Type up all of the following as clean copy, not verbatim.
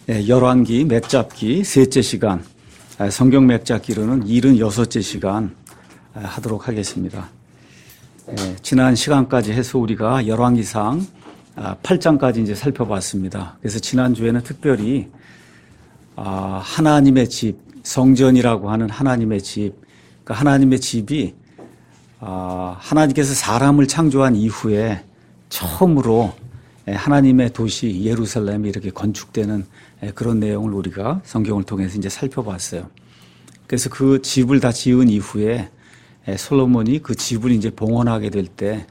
열왕기 맥잡기 셋째 시간, 성경 맥잡기로는 76째 시간 하도록 하겠습니다. 지난 시간까지 해서 우리가 열왕기상 8장까지 이제 살펴봤습니다. 그래서 지난주에는 특별히 하나님의 집, 성전이라고 하는 하나님의 집, 그러니까 하나님의 집이 하나님께서 사람을 창조한 이후에 처음으로 하나님의 도시 예루살렘이 이렇게 건축되는 그런 내용을 우리가 성경을 통해서 이제 살펴봤어요. 그래서 그 집을 다 지은 이후에 솔로몬이 그 집을 이제 봉헌하게 될 때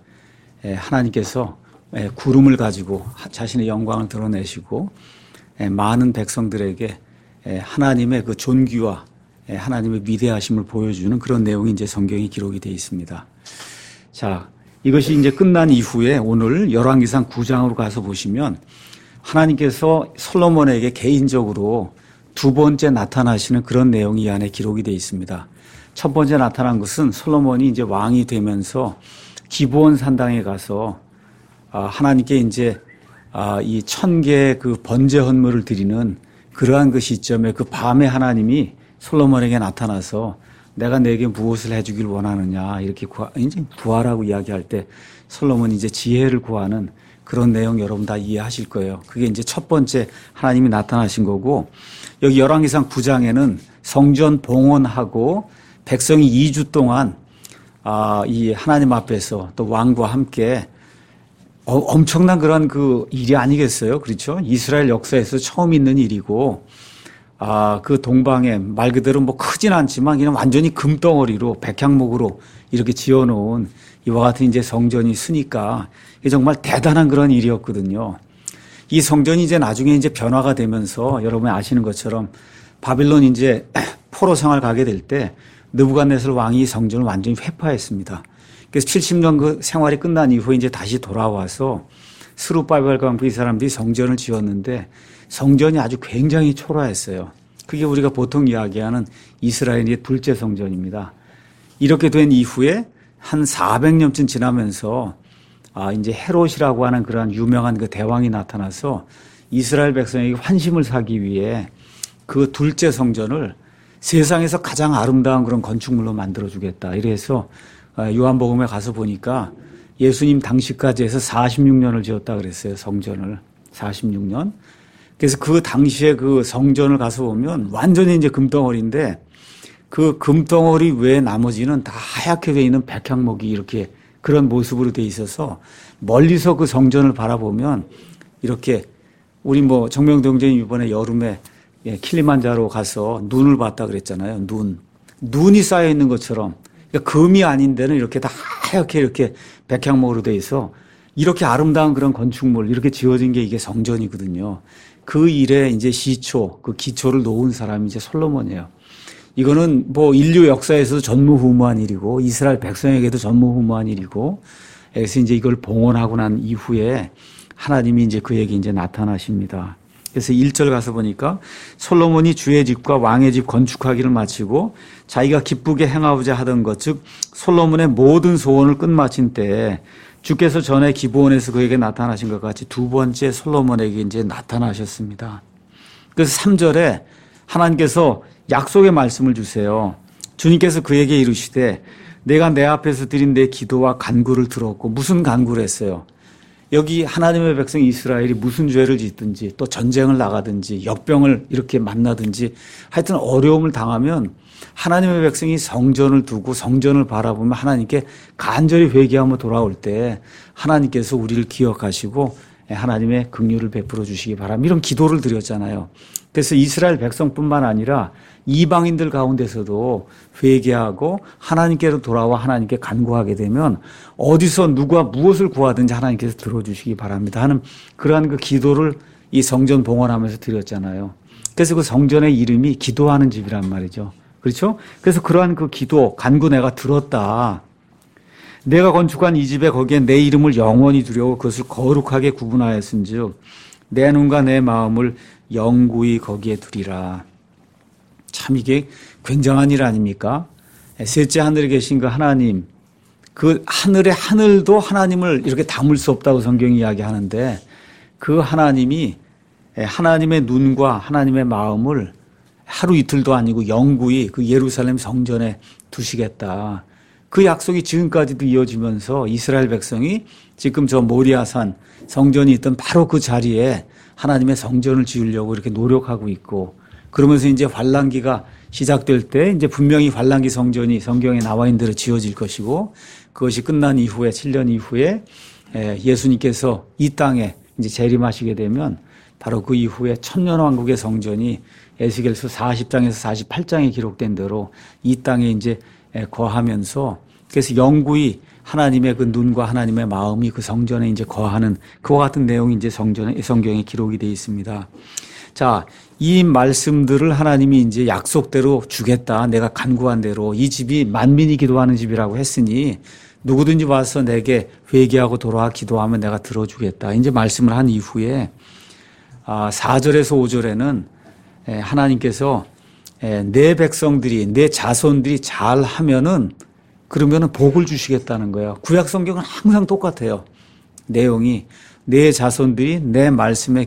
하나님께서 구름을 가지고 자신의 영광을 드러내시고 많은 백성들에게 하나님의 그 존귀와 하나님의 위대하심을 보여주는 그런 내용이 이제 성경에 기록이 되어 있습니다. 자, 이것이 이제 끝난 이후에 오늘 열왕기상 9장으로 가서 보시면 하나님께서 솔로몬에게 개인적으로 두 번째 나타나시는 그런 내용이 이 안에 기록이 되어 있습니다. 첫 번째 나타난 것은 솔로몬이 이제 왕이 되면서 기브온 산당에 가서 하나님께 이제 이 1000개의 그 번제 헌물을 드리는 그러한 그 시점에 그 밤에 하나님이 솔로몬에게 나타나서 내가 내게 무엇을 해주길 원하느냐 이렇게 이제 구하라고 이야기할 때 솔로몬이 이제 지혜를 구하는 그런 내용 여러분 다 이해하실 거예요. 그게 이제 첫 번째 하나님이 나타나신 거고, 여기 열왕기상 9장에는 성전 봉헌하고 백성이 2주 동안 이 하나님 앞에서 또 왕과 함께 엄청난 그런 그 일이 아니겠어요? 그렇죠? 이스라엘 역사에서 처음 있는 일이고, 그 동방에 말 그대로 뭐 크진 않지만 그냥 완전히 금덩어리로 백향목으로 이렇게 지어놓은 이와 같은 이제 성전이 있으니까 이게 정말 대단한 그런 일이었거든요. 이 성전이 이제 나중에 이제 변화가 되면서 여러분이 아시는 것처럼 바빌론 이제 포로 생활 가게 될 때 느부갓네살 왕이 이 성전을 완전히 회파했습니다. 그래서 70년 그 생활이 끝난 이후에 이제 다시 돌아와서 스룹바벨과 함께 이 사람들이 성전을 지었는데 성전이 아주 굉장히 초라했어요. 그게 우리가 보통 이야기하는 이스라엘의 둘째 성전입니다. 이렇게 된 이후에 한 400년쯤 지나면서 이제 헤롯이라고 하는 그런 유명한 그 대왕이 나타나서 이스라엘 백성에게 환심을 사기 위해 그 둘째 성전을 세상에서 가장 아름다운 그런 건축물로 만들어주겠다. 이래서 요한복음에 가서 보니까 예수님 당시까지 해서 46년을 지었다 그랬어요. 성전을. 46년. 그래서 그 당시에 그 성전을 가서 보면 완전히 이제 금덩어리인데 그 금덩어리 외에 나머지는 다 하얗게 되어 있는 백향목이 이렇게 그런 모습으로 되어 있어서 멀리서 그 성전을 바라보면 이렇게 우리 뭐 정명동전이 이번에 여름에 킬리만자로 가서 눈을 봤다 그랬잖아요. 눈이 쌓여 있는 것처럼 그러니까 금이 아닌 데는 이렇게 다 하얗게 이렇게 백향목으로 되어 있어 이렇게 아름다운 그런 건축물 이렇게 지어진 게 이게 성전이거든요. 그 일에 이제 시초, 그 기초를 놓은 사람이 이제 솔로몬이에요. 이거는 뭐 인류 역사에서도 전무후무한 일이고 이스라엘 백성에게도 전무후무한 일이고 그래서 이제 이걸 봉헌하고 난 이후에 하나님이 이제 그에게 이제 나타나십니다. 그래서 1절 가서 보니까 솔로몬이 주의 집과 왕의 집 건축하기를 마치고 자기가 기쁘게 행하고자 하던 것, 즉 솔로몬의 모든 소원을 끝마친 때에 주께서 전에 기브온에서 그에게 나타나신 것 같이 두 번째 솔로몬에게 이제 나타나셨습니다. 그래서 3절에 하나님께서 약속의 말씀을 주세요. 주님께서 그에게 이르시되 내가 내 앞에서 드린 내 기도와 간구를 들었고 무슨 간구를 했어요? 여기 하나님의 백성 이스라엘이 무슨 죄를 짓든지 또 전쟁을 나가든지 역병을 이렇게 만나든지 하여튼 어려움을 당하면 하나님의 백성이 성전을 두고 성전을 바라보면 하나님께 간절히 회개하며 돌아올 때 하나님께서 우리를 기억하시고 하나님의 긍휼을 베풀어 주시기 바랍니다. 이런 기도를 드렸잖아요. 그래서 이스라엘 백성뿐만 아니라 이방인들 가운데서도 회개하고 하나님께로 돌아와 하나님께 간구하게 되면 어디서 누가 무엇을 구하든지 하나님께서 들어주시기 바랍니다 하는 그러한 그 기도를 이 성전 봉헌하면서 드렸잖아요. 그래서 그 성전의 이름이 기도하는 집이란 말이죠. 그렇죠? 그래서 그러한 그 기도, 간구 내가 들었다. 내가 건축한 이 집에 거기에 내 이름을 영원히 두려고 그것을 거룩하게 구분하였은즉 내 눈과 내 마음을 영구히 거기에 두리라. 참 이게 굉장한 일 아닙니까? 셋째 하늘에 계신 그 하나님, 그 하늘의 하늘도 하나님을 이렇게 담을 수 없다고 성경이 이야기하는데 그 하나님이 하나님의 눈과 하나님의 마음을 하루 이틀도 아니고 영구히 그 예루살렘 성전에 두시겠다. 그 약속이 지금까지도 이어지면서 이스라엘 백성이 지금 저 모리아산 성전이 있던 바로 그 자리에 하나님의 성전을 지으려고 이렇게 노력하고 있고, 그러면서 이제 환란기가 시작될 때 이제 분명히 환란기 성전이 성경에 나와 있는 대로 지어질 것이고, 그것이 끝난 이후에 7년 이후에 예수님께서 이 땅에 이제 재림하시게 되면 바로 그 이후에 천년왕국의 성전이 에스겔서 40장에서 48장에 기록된 대로 이 땅에 이제 거하면서, 그래서 영구히 하나님의 그 눈과 하나님의 마음이 그 성전에 이제 거하는 그와 같은 내용이 이제 성경에 기록이 되어 있습니다. 자, 이 말씀들을 하나님이 이제 약속대로 주겠다. 내가 간구한 대로 이 집이 만민이 기도하는 집이라고 했으니 누구든지 와서 내게 회개하고 돌아와 기도하면 내가 들어주겠다. 이제 말씀을 한 이후에 4절에서 5절에는 하나님께서 내 백성들이, 내 자손들이 잘하면은 그러면은 복을 주시겠다는 거예요. 구약 성경은 항상 똑같아요. 내용이 내 자손들이 내 말씀의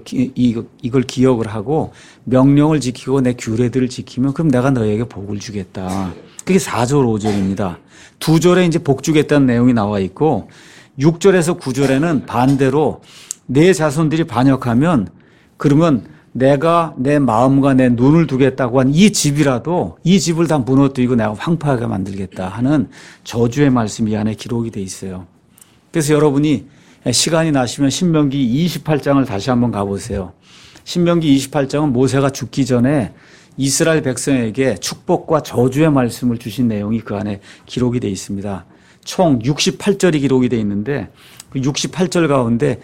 이걸 기억을 하고 명령을 지키고 내 규례들을 지키면 그럼 내가 너에게 복을 주겠다. 그게 4절 5절입니다. 2절에 이제 복 주겠다는 내용이 나와 있고 6절에서 9절에는 반대로 내 자손들이 반역하면 그러면 내가 내 마음과 내 눈을 두겠다고 한 이 집이라도 이 집을 다 무너뜨리고 내가 황폐하게 만들겠다 하는 저주의 말씀이 이 안에 기록이 돼 있어요. 그래서 여러분이 시간이 나시면 신명기 28장을 다시 한번 가보세요. 신명기 28장은 모세가 죽기 전에 이스라엘 백성에게 축복과 저주의 말씀을 주신 내용이 그 안에 기록이 돼 있습니다. 총 68절이 기록이 돼 있는데 그 68절 가운데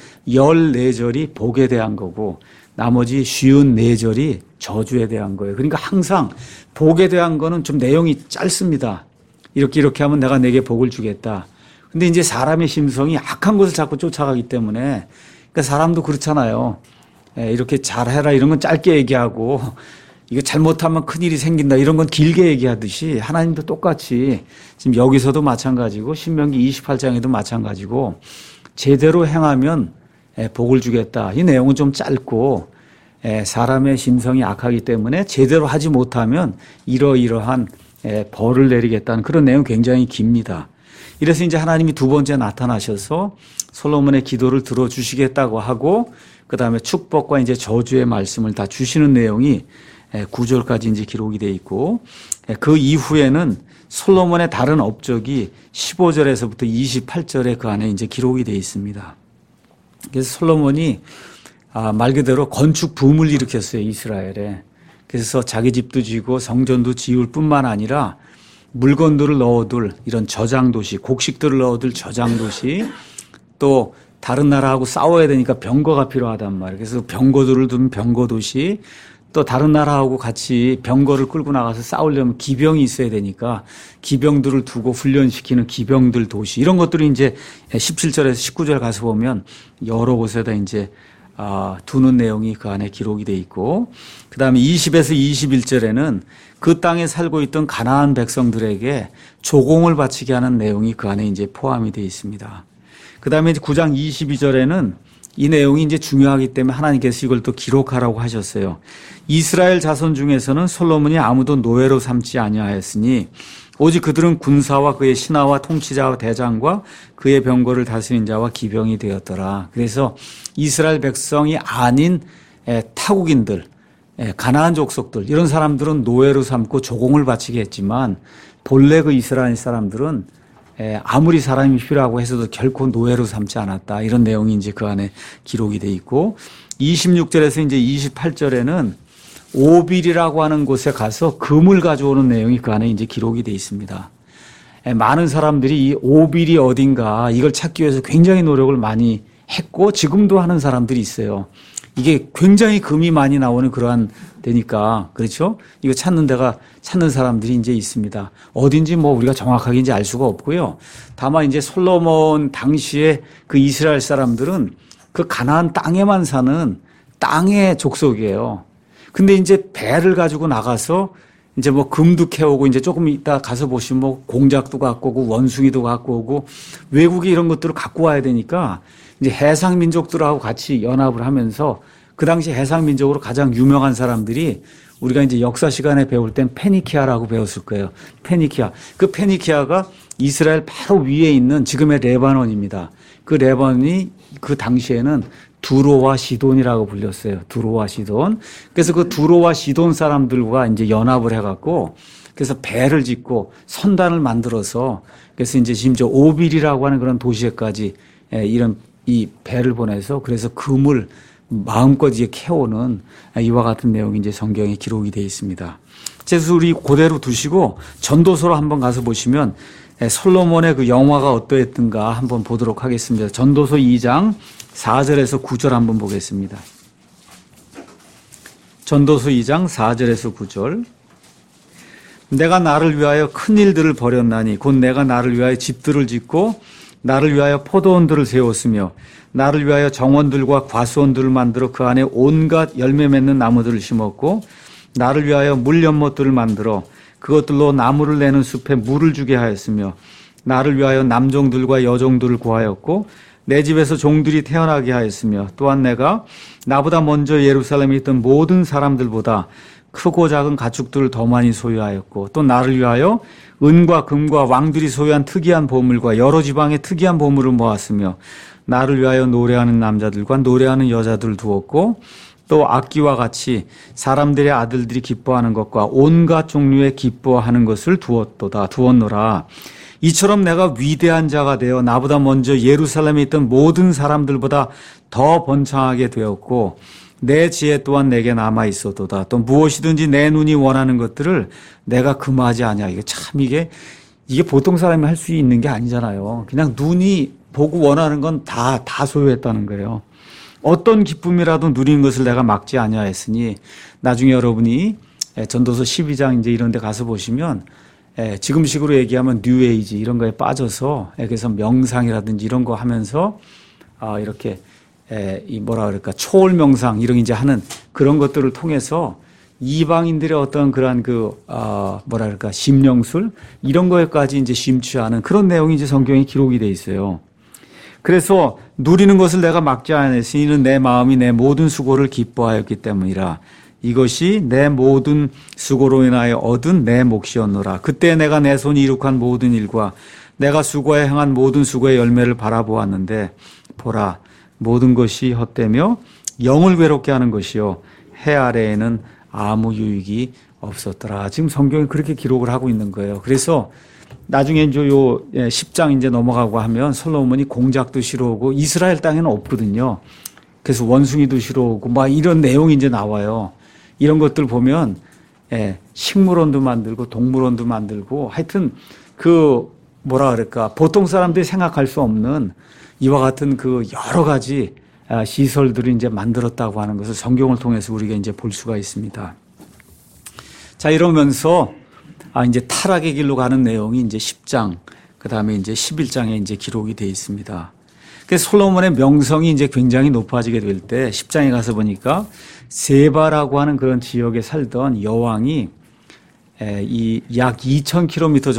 14절이 복에 대한 거고 나머지 54절이 저주에 대한 거예요. 그러니까 항상 복에 대한 거는 좀 내용이 짧습니다. 이렇게 하면 내가 내게 복을 주겠다. 근데 이제 사람의 심성이 악한 것을 자꾸 쫓아가기 때문에, 그러니까 사람도 그렇잖아요. 이렇게 잘해라 이런 건 짧게 얘기하고 이거 잘못하면 큰일이 생긴다 이런 건 길게 얘기하듯이 하나님도 똑같이 지금 여기서도 마찬가지고 신명기 28장에도 마찬가지고 제대로 행하면 복을 주겠다. 이 내용은 좀 짧고 사람의 심성이 악하기 때문에 제대로 하지 못하면 이러이러한 벌을 내리겠다는 그런 내용 굉장히 깁니다. 이래서 이제 하나님이 두 번째 나타나셔서 솔로몬의 기도를 들어주시겠다고 하고 그다음에 축복과 이제 저주의 말씀을 다 주시는 내용이 9절까지 이제 기록이 되어 있고 그 이후에는 솔로몬의 다른 업적이 15절에서부터 28절에 그 안에 이제 기록이 되어 있습니다. 그래서 솔로몬이 말 그대로 건축 붐을 일으켰어요, 이스라엘에. 그래서 자기 집도 지고 성전도 지을 뿐만 아니라 물건들을 넣어둘 이런 저장도시, 곡식들을 넣어둘 저장도시, 또 다른 나라하고 싸워야 되니까 병거가 필요하단 말이에요. 그래서 병거들을 둔 병거도시, 또 다른 나라하고 같이 병거를 끌고 나가서 싸우려면 기병이 있어야 되니까 기병들을 두고 훈련시키는 기병들 도시, 이런 것들이 이제 17절에서 19절 가서 보면 여러 곳에다 이제 두는 내용이 그 안에 기록이 돼 있고, 그 다음에 20에서 21절에는 그 땅에 살고 있던 가나안 백성들에게 조공을 바치게 하는 내용이 그 안에 이제 포함이 되어 있습니다. 그 다음에 9장 22절에는 이 내용이 이제 중요하기 때문에 하나님께서 이걸 또 기록하라고 하셨어요. 이스라엘 자손 중에서는 솔로몬이 아무도 노예로 삼지 아니하였으니 오직 그들은 군사와 그의 신하와 통치자와 대장과 그의 병거를 다스린 자와 기병이 되었더라. 그래서 이스라엘 백성이 아닌 타국인들, 가나안 족속들, 이런 사람들은 노예로 삼고 조공을 바치게 했지만 본래 그 이스라엘 사람들은 아무리 사람이 필요하고 해서도 결코 노예로 삼지 않았다. 이런 내용이 이제 그 안에 기록이 돼 있고 26절에서 이제 28절에는 오빌이라고 하는 곳에 가서 금을 가져오는 내용이 그 안에 이제 기록이 돼 있습니다. 많은 사람들이 이 오빌이 어딘가 이걸 찾기 위해서 굉장히 노력을 많이 했고 지금도 하는 사람들이 있어요. 이게 굉장히 금이 많이 나오는 그러한 데니까, 그렇죠? 이거 찾는 사람들이 이제 있습니다. 어딘지 뭐 우리가 정확하게 이제 알 수가 없고요. 다만 이제 솔로몬 당시에 그 이스라엘 사람들은 그 가나안 땅에만 사는 땅의 족속이에요. 근데 이제 배를 가지고 나가서 이제 뭐 금도 캐오고 이제 조금 이따 가서 보시면 뭐 공작도 갖고 오고 원숭이도 갖고 오고 외국에 이런 것들을 갖고 와야 되니까 이제 해상 민족들하고 같이 연합을 하면서 그 당시 해상민족으로 가장 유명한 사람들이 우리가 이제 역사 시간에 배울 땐 페니키아라고 배웠을 거예요. 페니키아. 그 페니키아가 이스라엘 바로 위에 있는 지금의 레바논입니다. 그 레바논이 그 당시에는 두로와 시돈이라고 불렸어요. 두로와 시돈. 그래서 그 두로와 시돈 사람들과 이제 연합을 해갖고 그래서 배를 짓고 선단을 만들어서 그래서 이제 심지어 오빌이라고 하는 그런 도시에까지 이런 이 배를 보내서 그래서 금을 마음껏 이제 캐오는 이와 같은 내용이 이제 성경에 기록이 되어 있습니다. 그래서 우리 그대로 두시고 전도서로 한번 가서 보시면 솔로몬의 그 영화가 어떠했던가 한번 보도록 하겠습니다. 전도서 2장 4절에서 9절 한번 보겠습니다. 전도서 2장 4절에서 9절. 내가 나를 위하여 큰 일들을 벌였나니 곧 내가 나를 위하여 집들을 짓고 나를 위하여 포도원들을 세웠으며 나를 위하여 정원들과 과수원들을 만들어 그 안에 온갖 열매 맺는 나무들을 심었고 나를 위하여 물 연못들을 만들어 그것들로 나무를 내는 숲에 물을 주게 하였으며 나를 위하여 남종들과 여종들을 구하였고 내 집에서 종들이 태어나게 하였으며 또한 내가 나보다 먼저 예루살렘에 있던 모든 사람들보다 크고 작은 가축들을 더 많이 소유하였고 또 나를 위하여 은과 금과 왕들이 소유한 특이한 보물과 여러 지방의 특이한 보물을 모았으며 나를 위하여 노래하는 남자들과 노래하는 여자들을 두었고 또 악기와 같이 사람들의 아들들이 기뻐하는 것과 온갖 종류의 기뻐하는 것을 두었노라. 이처럼 내가 위대한 자가 되어 나보다 먼저 예루살렘에 있던 모든 사람들보다 더 번창하게 되었고 내 지혜 또한 내게 남아 있어도다. 또 무엇이든지 내 눈이 원하는 것들을 내가 금하지 아니하. 이게 보통 사람이 할 수 있는 게 아니잖아요. 그냥 눈이 보고 원하는 건 다 소유했다는 거예요. 어떤 기쁨이라도 누리는 것을 내가 막지 아니하였으니 나중에 여러분이 전도서 12장 이제 이런 데 가서 보시면 지금식으로 얘기하면 뉴에이지 이런 거에 빠져서 그래서 명상이라든지 이런 거 하면서 이렇게 이 뭐라 그럴까 초월 명상 이런 이제 하는 그런 것들을 통해서 이방인들의 어떤 그러한 뭐라 그럴까 심령술 이런 거에까지 이제 심취하는 그런 내용이 이제 성경에 기록이 돼 있어요. 그래서 누리는 것을 내가 막지 않았으니 이는 내 마음이 내 모든 수고를 기뻐하였기 때문이라. 이것이 내 모든 수고로 인하여 얻은 내 몫이었노라. 그때 내가 내 손이 이룩한 모든 일과 내가 수고에 행한 모든 수고의 열매를 바라보았는데 보라 모든 것이 헛되며 영을 괴롭게 하는 것이요 해 아래에는 아무 유익이 없었더라. 지금 성경이 그렇게 기록을 하고 있는 거예요. 그래서 나중에 이제 요 10장 이제 넘어가고 하면 솔로몬이 공작도 싫어오고 이스라엘 땅에는 없거든요. 그래서 원숭이도 싫어오고 막 이런 내용이 이제 나와요. 이런 것들 보면 식물원도 만들고 동물원도 만들고 하여튼 뭐라 그럴까 보통 사람들이 생각할 수 없는 이와 같은 여러 가지 시설들을 이제 만들었다고 하는 것을 성경을 통해서 우리가 이제 볼 수가 있습니다. 자, 이러면서 이제 타락의 길로 가는 내용이 이제 10장, 그 다음에 이제 11장에 이제 기록이 되어 있습니다. 그래서 솔로몬의 명성이 이제 굉장히 높아지게 될 때 10장에 가서 보니까 세바라고 하는 그런 지역에 살던 여왕이 이 약 2,000km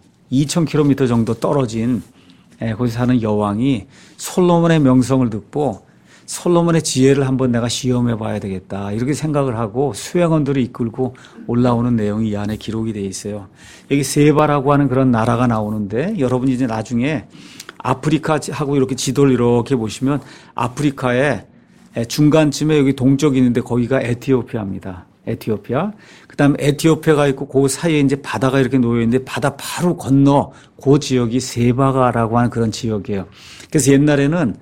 정도 떨어진 거기서 사는 여왕이 솔로몬의 명성을 듣고 솔로몬의 지혜를 한번 내가 시험해 봐야 되겠다 이렇게 생각을 하고 수행원들을 이끌고 올라오는 내용이 이 안에 기록이 되어 있어요. 여기 세바라고 하는 그런 나라가 나오는데 여러분이 이제 나중에 아프리카하고 이렇게 지도를 이렇게 보시면 아프리카의 중간쯤에 여기 동쪽이 있는데 거기가 에티오피아입니다. 에티오피아. 그 다음에 에티오피아가 있고 그 사이에 이제 바다가 이렇게 놓여 있는데 바다 바로 건너 그 지역이 세바가라고 하는 그런 지역이에요. 그래서 옛날에는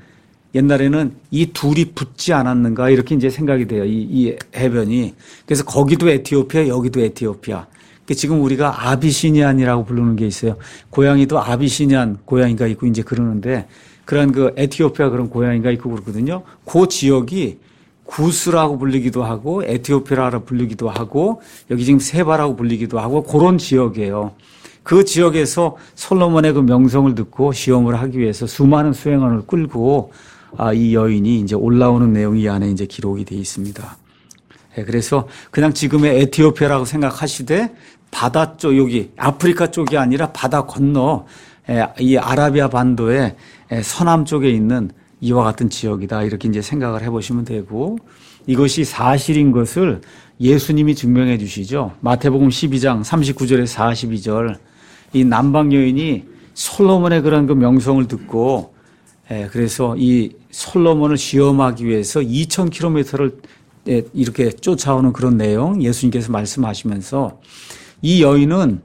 이 둘이 붙지 않았는가 이렇게 이제 생각이 돼요. 이 해변이. 그래서 거기도 에티오피아, 여기도 에티오피아. 지금 우리가 아비시니안이라고 부르는 게 있어요. 고양이도 아비시니안 고양이가 있고 이제 그러는데 그런 에티오피아 그런 고양이가 있고 그렇거든요. 그 지역이 구스라고 불리기도 하고 에티오피아라고 불리기도 하고 여기 지금 세바라고 불리기도 하고 그런 지역이에요. 그 지역에서 솔로몬의 그 명성을 듣고 시험을 하기 위해서 수많은 수행원을 끌고 이 여인이 이제 올라오는 내용이 이 안에 이제 기록이 되어 있습니다. 그래서 그냥 지금의 에티오피아라고 생각하시되 바다 쪽 여기 아프리카 쪽이 아니라 바다 건너 이 아라비아 반도의 서남 쪽에 있는 이와 같은 지역이다. 이렇게 이제 생각을 해보시면 되고, 이것이 사실인 것을 예수님이 증명해 주시죠. 마태복음 12장 39절에서 42절. 이 남방 여인이 솔로몬의 그런 그 명성을 듣고, 그래서 이 솔로몬을 시험하기 위해서 2000km를 이렇게 쫓아오는 그런 내용 예수님께서 말씀하시면서, 이 여인은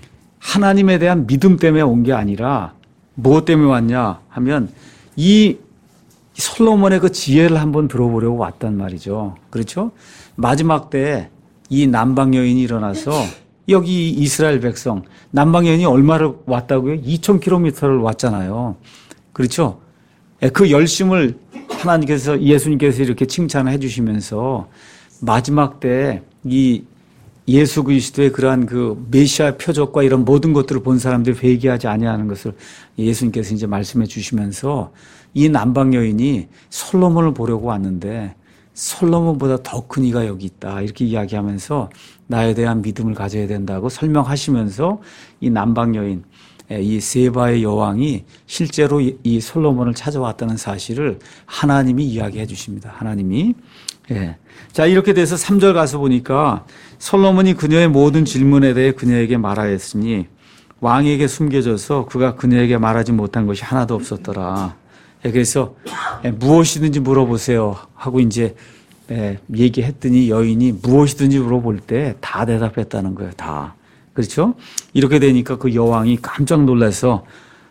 하나님에 대한 믿음 때문에 온 게 아니라 무엇 때문에 왔냐 하면 이 솔로몬의 그 지혜를 한번 들어보려고 왔단 말이죠. 그렇죠? 마지막 때 이 남방 여인이 일어나서 여기 이스라엘 백성, 남방 여인이 얼마를 왔다고요? 2000km를 왔잖아요. 그렇죠? 그 열심을 하나님께서, 예수님께서 이렇게 칭찬을 해 주시면서 마지막 때 이 예수 그리스도의 그러한 그 메시아 표적과 이런 모든 것들을 본 사람들이 회개하지 아니하는 것을 예수님께서 이제 말씀해 주시면서 이 남방 여인이 솔로몬을 보려고 왔는데 솔로몬보다 더 큰 이가 여기 있다. 이렇게 이야기하면서 나에 대한 믿음을 가져야 된다고 설명하시면서 이 남방 여인, 이 세바의 여왕이 실제로 이 솔로몬을 찾아왔다는 사실을 하나님이 이야기해 주십니다. 하나님이. 예. 자, 이렇게 돼서 3절 가서 보니까 솔로몬이 그녀의 모든 질문에 대해 그녀에게 말하였으니 왕에게 숨겨져서 그가 그녀에게 말하지 못한 것이 하나도 없었더라. 그래서 무엇이든지 물어보세요 하고 이제 얘기했더니 여인이 무엇이든지 물어볼 때 다 대답했다는 거예요. 다. 그렇죠? 이렇게 되니까 그 여왕이 깜짝 놀라서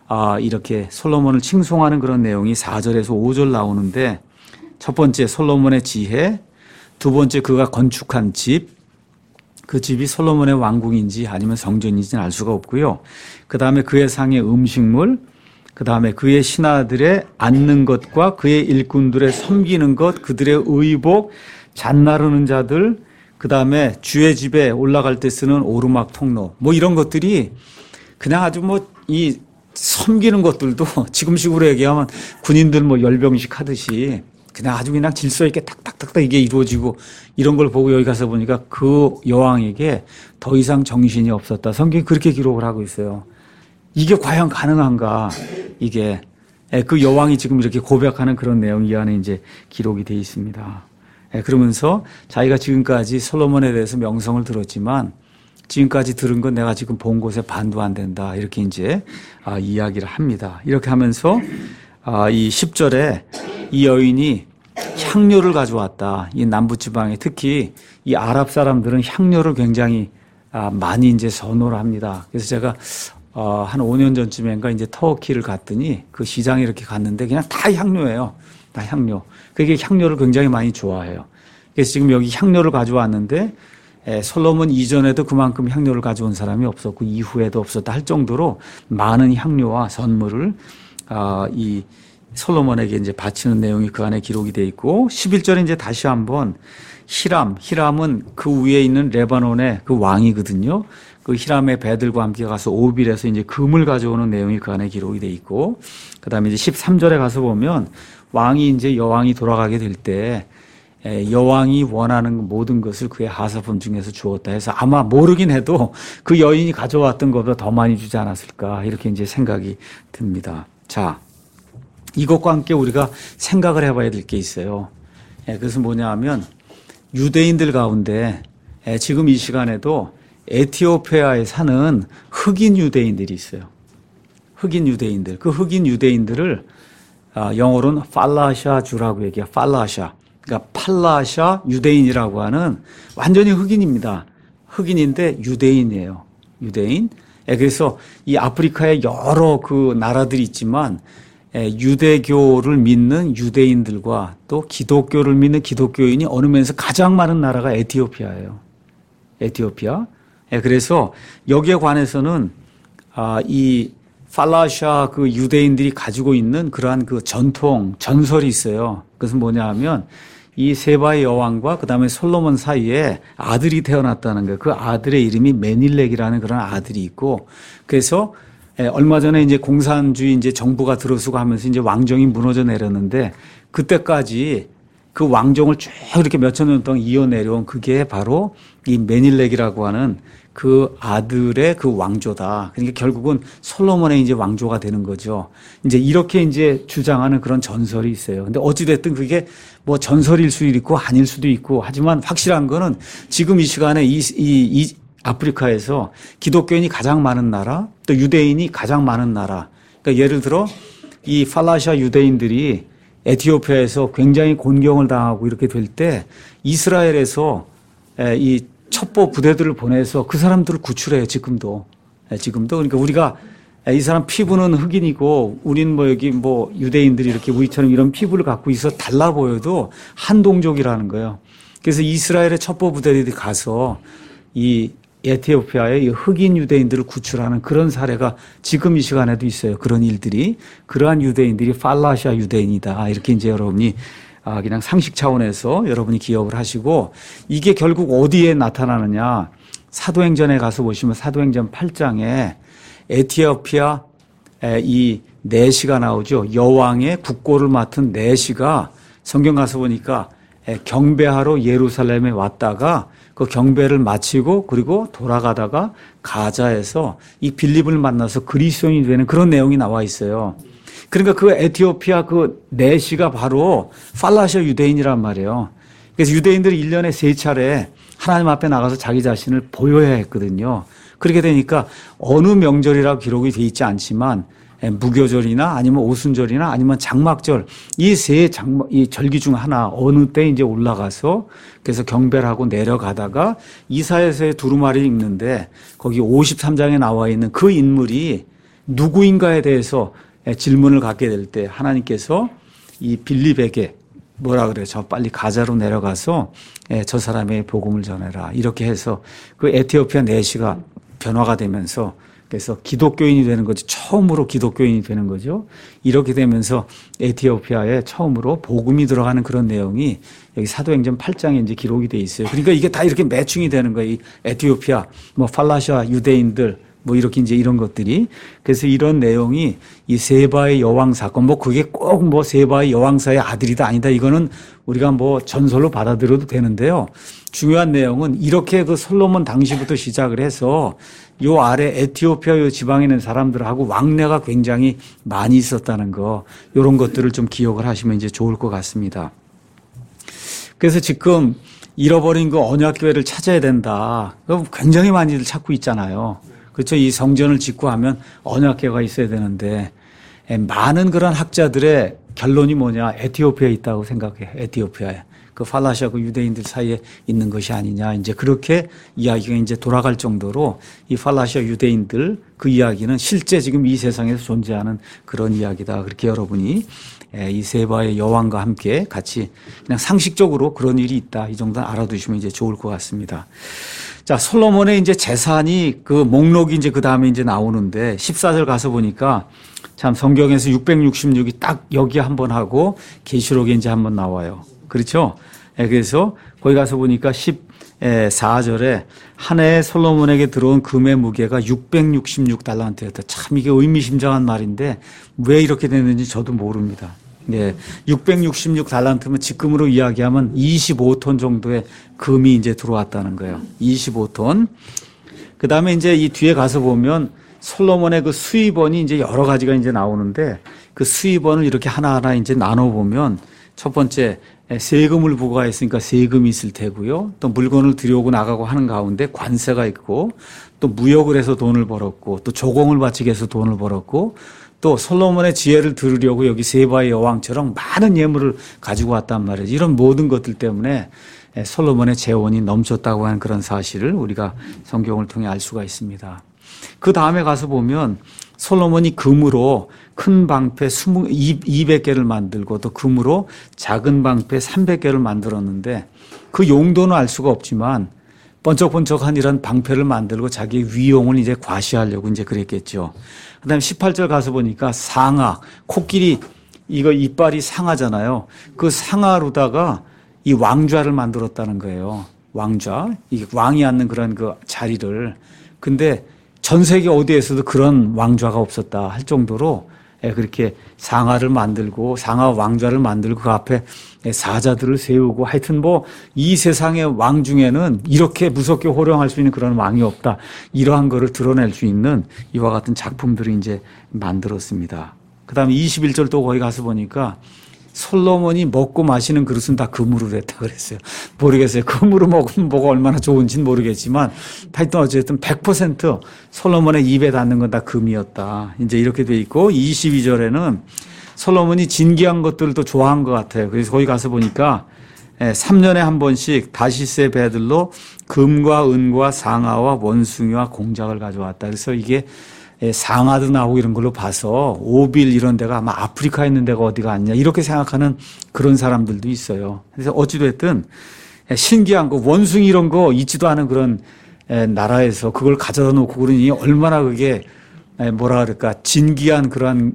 이렇게 솔로몬을 칭송하는 그런 내용이 4절에서 5절 나오는데, 첫 번째 솔로몬의 지혜, 두 번째 그가 건축한 집, 그 집이 솔로몬의 왕궁인지 아니면 성전인지는 알 수가 없고요. 그 다음에 그의 상의 음식물, 그 다음에 그의 신하들의 앉는 것과 그의 일꾼들의 섬기는 것, 그들의 의복, 잣나르는 자들, 그 다음에 주의 집에 올라갈 때 쓰는 오르막 통로, 뭐 이런 것들이 그냥 아주 뭐 이 섬기는 것들도 지금식으로 얘기하면 군인들 뭐 열병식 하듯이 그냥 아주 그냥 질서 있게 탁탁탁탁 이게 이루어지고, 이런 걸 보고 여기 가서 보니까 그 여왕에게 더 이상 정신이 없었다. 성경이 그렇게 기록을 하고 있어요. 이게 과연 가능한가? 이게 그 여왕이 지금 이렇게 고백하는 그런 내용이 이 안에 이제 기록이 되어 있습니다. 그러면서 자기가 지금까지 솔로몬에 대해서 명성을 들었지만 지금까지 들은 건 내가 지금 본 곳에 반도 안 된다. 이렇게 이제 이야기를 합니다. 이렇게 하면서 이 10절에 이 여인이 향료를 가져왔다. 이 남부지방에 특히 이 아랍 사람들은 향료를 굉장히 많이 이제 선호를 합니다. 그래서 제가 한 5년 전쯤인가 이제 터키를 갔더니 그 시장에 이렇게 갔는데 그냥 다 향료예요. 다 향료. 그게 향료를 굉장히 많이 좋아해요. 그래서 지금 여기 향료를 가져왔는데 솔로몬 이전에도 그만큼 향료를 가져온 사람이 없었고 이후에도 없었다 할 정도로 많은 향료와 선물을 이 솔로몬에게 이제 바치는 내용이 그 안에 기록이 되어 있고, 11절에 이제 다시 한번 히람은 그 위에 있는 레바논의 그 왕이거든요. 그 히람의 배들과 함께 가서 오빌에서 이제 금을 가져오는 내용이 그 안에 기록이 되어 있고, 그 다음에 이제 13절에 가서 보면 왕이 이제 여왕이 돌아가게 될 때 여왕이 원하는 모든 것을 그의 하사품 중에서 주었다 해서 아마 모르긴 해도 그 여인이 가져왔던 것보다 더 많이 주지 않았을까, 이렇게 이제 생각이 듭니다. 자, 이것과 함께 우리가 생각을 해봐야 될 게 있어요. 그래서 뭐냐 하면 유대인들 가운데 지금 이 시간에도 에티오피아에 사는 흑인 유대인들이 있어요. 흑인 유대인들. 그 흑인 유대인들을 영어로는 팔라샤주라고 얘기해요. 팔라샤. 그러니까 팔라샤 유대인이라고 하는 완전히 흑인입니다. 흑인인데 유대인이에요. 유대인. 그래서 이 아프리카에 여러 그 나라들이 있지만 유대교를 믿는 유대인들과 또 기독교를 믿는 기독교인이 어느 면에서 가장 많은 나라가 에티오피아예요. 에티오피아. 그래서 여기에 관해서는 이 팔라샤 그 유대인들이 가지고 있는 그러한 그 전설이 있어요. 그것은 뭐냐 하면 이 세바의 여왕과 그 다음에 솔로몬 사이에 아들이 태어났다는 거예요. 그 아들의 이름이 메닐렉이라는 그런 아들이 있고, 그래서 얼마 전에 이제 공산주의 이제 정부가 들어서고 하면서 이제 왕정이 무너져 내렸는데, 그때까지 그 왕종을 쭉 이렇게 몇천 년 동안 이어내려온 그게 바로 이 메닐렉이라고 하는 그 아들의 그 왕조다. 그러니까 결국은 솔로몬의 이제 왕조가 되는 거죠. 이제 이렇게 이제 주장하는 그런 전설이 있어요. 근데 어찌됐든 그게 뭐 전설일 수도 있고 아닐 수도 있고 하지만 확실한 거는 지금 이 시간에 이 아프리카에서 기독교인이 가장 많은 나라 또 유대인이 가장 많은 나라. 그러니까 예를 들어 이 팔라시아 유대인들이 에티오피아에서 굉장히 곤경을 당하고 이렇게 될 때 이스라엘에서 이 첩보 부대들을 보내서 그 사람들을 구출해요. 지금도. 그러니까 우리가 이 사람 피부는 흑인이고 우린 뭐 여기 뭐 유대인들이 이렇게 우리처럼 이런 피부를 갖고 있어 달라 보여도 한 동족이라는 거예요. 그래서 이스라엘의 첩보 부대들이 가서 이 에티오피아의 이 흑인 유대인들을 구출하는 그런 사례가 지금 이 시간에도 있어요. 그런 일들이. 그러한 유대인들이 팔라시아 유대인이다. 이렇게 이제 여러분이 그냥 상식 차원에서 여러분이 기억을 하시고 이게 결국 어디에 나타나느냐. 사도행전에 가서 보시면 사도행전 8장에 에티오피아 이 내시가 나오죠. 여왕의 국고를 맡은 내시가 성경 가서 보니까 경배하러 예루살렘에 왔다가 그 경배를 마치고 그리고 돌아가다가 가자에서 이 빌립을 만나서 그리스도인이 되는 그런 내용이 나와 있어요. 그러니까 그 에티오피아 그 내시가 바로 팔라시아 유대인이란 말이에요. 그래서 유대인들이 1년에 3차례 하나님 앞에 나가서 자기 자신을 보여야 했거든요. 그렇게 되니까 어느 명절이라고 기록이 돼 있지 않지만 무교절이나 아니면 오순절이나 아니면 장막절 이 이 절기 중 하나 어느 때 이제 올라가서 그래서 경배를 하고 내려가다가 이사야서의 두루마리 읽는데 거기 53장에 나와 있는 그 인물이 누구인가에 대해서 질문을 갖게 될 때 하나님께서 이 빌립에게 뭐라 그래요? 저 빨리 가자로 내려가서 저 사람의 복음을 전해라. 이렇게 해서 그 에티오피아 내시가 변화가 되면서 그래서 기독교인이 되는 거죠. 처음으로 기독교인이 되는 거죠. 이렇게 되면서 에티오피아에 처음으로 복음이 들어가는 그런 내용이 여기 사도행전 8장에 이제 기록이 돼 있어요. 그러니까 이게 다 이렇게 매칭이 되는 거예요. 이 에티오피아, 뭐 팔라시아 유대인들, 뭐 이렇게 이제 이런 것들이. 그래서 이런 내용이 이 세바의 여왕 사건, 뭐 그게 꼭 뭐 세바의 여왕사의 아들이다 아니다. 이거는 우리가 뭐 전설로 받아들여도 되는데요. 중요한 내용은 이렇게 그 솔로몬 당시부터 시작을 해서 요 아래 에티오피아 요 지방에 있는 사람들하고 왕래가 굉장히 많이 있었다는 거, 요런 것들을 좀 기억을 하시면 이제 좋을 것 같습니다. 그래서 지금 잃어버린 그 언약교회를 찾아야 된다. 굉장히 많이들 찾고 있잖아요. 그렇죠. 이 성전을 짓고 하면 언약궤가 있어야 되는데 많은 그런 학자들의 결론이 뭐냐. 에티오피아에 있다고 생각해. 에티오피아에. 그 팔라시아 그 유대인들 사이에 있는 것이 아니냐. 이제 그렇게 이야기가 이제 돌아갈 정도로 이 팔라시아 유대인들 그 이야기는 실제 지금 이 세상에서 존재하는 그런 이야기다. 그렇게 여러분이 이 세바의 여왕과 함께 같이 그냥 상식적으로 그런 일이 있다. 이 정도는 알아두시면 이제 좋을 것 같습니다. 자, 솔로몬의 이제 재산이 그 목록이 이제 그 다음에 이제 나오는데 14절 가서 보니까 참 성경에서 666이 딱 여기 한번 하고 계시록에 이제 한번 나와요. 그렇죠? 그래서 거기 가서 보니까 14절에 한 해에 솔로몬에게 들어온 금의 무게가 666달란트였다. 참 이게 의미심장한 말인데 왜 이렇게 됐는지 저도 모릅니다. 네, 666달란트면 지금으로 이야기하면 25톤 정도의 금이 이제 들어왔다는 거예요. 25톤. 그 다음에 이제 이 뒤에 가서 보면 솔로몬의 그 수입원이 이제 여러 가지가 이제 나오는데 그 수입원을 이렇게 하나하나 이제 나눠보면 첫 번째 세금을 부과했으니까 세금이 있을 테고요. 또 물건을 들여오고 나가고 하는 가운데 관세가 있고 또 무역을 해서 돈을 벌었고 또 조공을 바치게 해서 돈을 벌었고 또 솔로몬의 지혜를 들으려고 여기 세바의 여왕처럼 많은 예물을 가지고 왔단 말이에요. 이런 모든 것들 때문에 솔로몬의 재원이 넘쳤다고 하는 그런 사실을 우리가 성경을 통해 알 수가 있습니다. 그 다음에 가서 보면 솔로몬이 금으로 큰 방패 200개를 만들고 또 금으로 작은 방패 300개를 만들었는데 그 용도는 알 수가 없지만 번쩍번쩍한 이런 방패를 만들고 자기의 위용을 이제 과시하려고 이제 그랬겠죠. 그 다음에 18절 가서 보니까 상아, 코끼리 이거 이빨이 상아잖아요. 그 상아로다가 이 왕좌를 만들었다는 거예요. 왕좌. 이게 왕이 앉는 그런 그 자리를. 근데 전 세계 어디에서도 그런 왕좌가 없었다 할 정도로 그렇게 상하를 만들고 상하 왕좌를 만들고 그 앞에 사자들을 세우고 하여튼 뭐 이 세상의 왕 중에는 이렇게 무섭게 호령할 수 있는 그런 왕이 없다. 이러한 거를 드러낼 수 있는 이와 같은 작품들을 이제 만들었습니다. 그다음에 21절 또 거기 가서 보니까 솔로몬이 먹고 마시는 그릇은 다 금으로 됐다 그랬어요. 모르겠어요. 금으로 먹으면 뭐가 얼마나 좋은지는 모르겠지만 하여튼 어쨌든 100% 솔로몬의 입에 닿는 건 다 금이었다. 이제 이렇게 돼 있고 22절에는 솔로몬이 진귀한 것들을 또 좋아한 것 같아요. 그래서 거기 가서 보니까 3년에 한 번씩 다시스의 배들로 금과 은과 상아와 원숭이와 공작을 가져왔다. 그래서 이게 상아도 나오고 이런 걸로 봐서 오빌 이런 데가 아마 아프리카에 있는 데가 어디가 아니냐 이렇게 생각하는 그런 사람들도 있어요. 그래서 어찌됐든 신기한 거 원숭이 이런 거 있지도 않은 그런 나라에서 그걸 가져다 놓고 그러니 얼마나 그게 뭐라 그럴까 진귀한 그런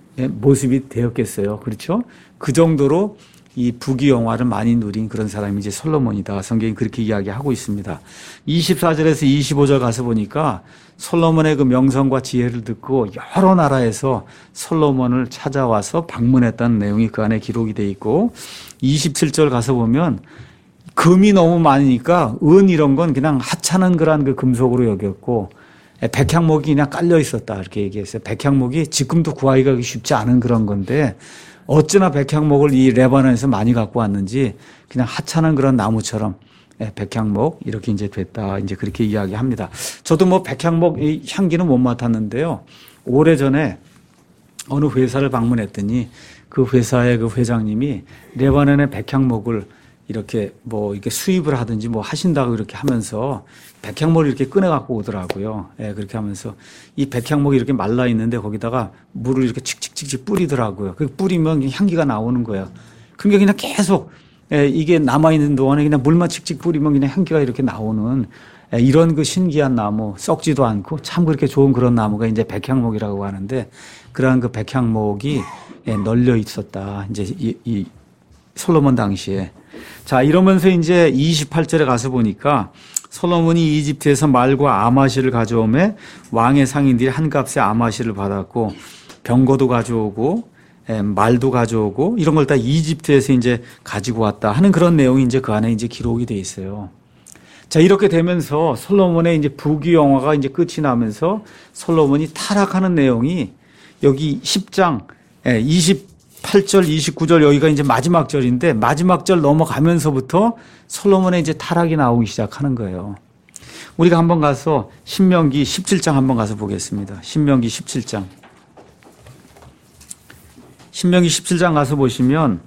모습이 되었겠어요. 그렇죠? 그 정도로 이 부귀영화를 많이 누린 그런 사람이 이제 솔로몬이다. 성경이 그렇게 이야기하고 있습니다. 24절에서 25절 가서 보니까 솔로몬의 그 명성과 지혜를 듣고 여러 나라에서 솔로몬을 찾아와서 방문했다는 내용이 그 안에 기록이 돼 있고 27절 가서 보면 금이 너무 많으니까 은 이런 건 그냥 하찮은 그런 그 금속으로 여겼고 백향목이 그냥 깔려 있었다 이렇게 얘기했어요. 백향목이 지금도 구하기가 쉽지 않은 그런 건데 어찌나 백향목을 이 레바논에서 많이 갖고 왔는지 그냥 하찮은 그런 나무처럼 백향목 이렇게 이제 됐다. 이제 그렇게 이야기합니다. 저도 뭐 백향목 이 향기는 못 맡았는데요. 오래전에 어느 회사를 방문했더니 그 회사의 그 회장님이 레바논의 백향목을 이렇게 뭐 이렇게 수입을 하든지 뭐 하신다고 이렇게 하면서 백향목을 이렇게 꺼내 갖고 오더라고요. 그렇게 하면서 이 백향목이 이렇게 말라 있는데 거기다가 물을 이렇게 칙칙칙칙 뿌리더라고요. 그 뿌리면 향기가 나오는 거예요. 그러니까 그냥 계속 이게 남아 있는 동안에 그냥 물만 칙칙 뿌리면 그냥 향기가 이렇게 나오는 이런 그 신기한 나무 썩지도 않고 참 그렇게 좋은 그런 나무가 이제 백향목이라고 하는데 그러한 그 백향목이 널려 있었다. 이제 이 솔로몬 당시에. 자, 이러면서 이제 28절에 가서 보니까 솔로몬이 이집트에서 말과 아마시를 가져오매 왕의 상인들이 한 값에 아마시를 받았고 병거도 가져오고 말도 가져오고 이런 걸 다 이집트에서 이제 가지고 왔다 하는 그런 내용이 이제 그 안에 이제 기록이 돼 있어요. 자, 이렇게 되면서 솔로몬의 이제 부귀영화가 이제 끝이 나면서 솔로몬이 타락하는 내용이 여기 10장 28절, 29절 여기가 이제 마지막 절인데 마지막 절 넘어가면서부터 솔로몬의 이제 타락이 나오기 시작하는 거예요. 우리가 한번 가서 신명기 17장 한번 가서 보겠습니다. 신명기 17장. 신명기 17장 가서 보시면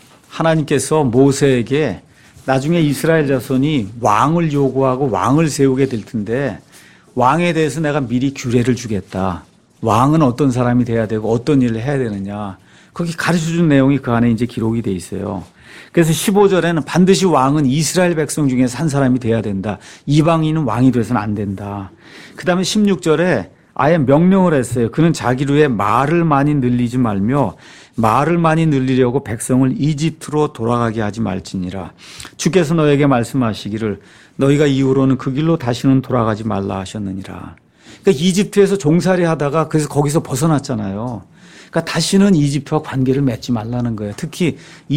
하나님께서 모세에게 나중에 이스라엘 자손이 왕을 요구하고 왕을 세우게 될 텐데 왕에 대해서 내가 미리 규례를 주겠다. 왕은 어떤 사람이 돼야 되고 어떤 일을 해야 되느냐. 거기 가르쳐준 내용이 그 안에 이제 기록이 돼 있어요. 그래서 15절에는 반드시 왕은 이스라엘 백성 중에서 한 사람이 돼야 된다. 이방인은 왕이 돼서는 안 된다. 그 다음에 16절에 아예 명령을 했어요. 그는 자기를 위해 말을 많이 늘리지 말며 말을 많이 늘리려고 백성을 이집트로 돌아가게 하지 말지니라. 주께서 너에게 말씀하시기를 너희가 이후로는 그 길로 다시는 돌아가지 말라 하셨느니라. 그러니까 이집트에서 종살이 하다가 그래서 거기서 벗어났잖아요. 그러니까 다시는 이집트와 관계를 맺지 말라는 거예요. 특히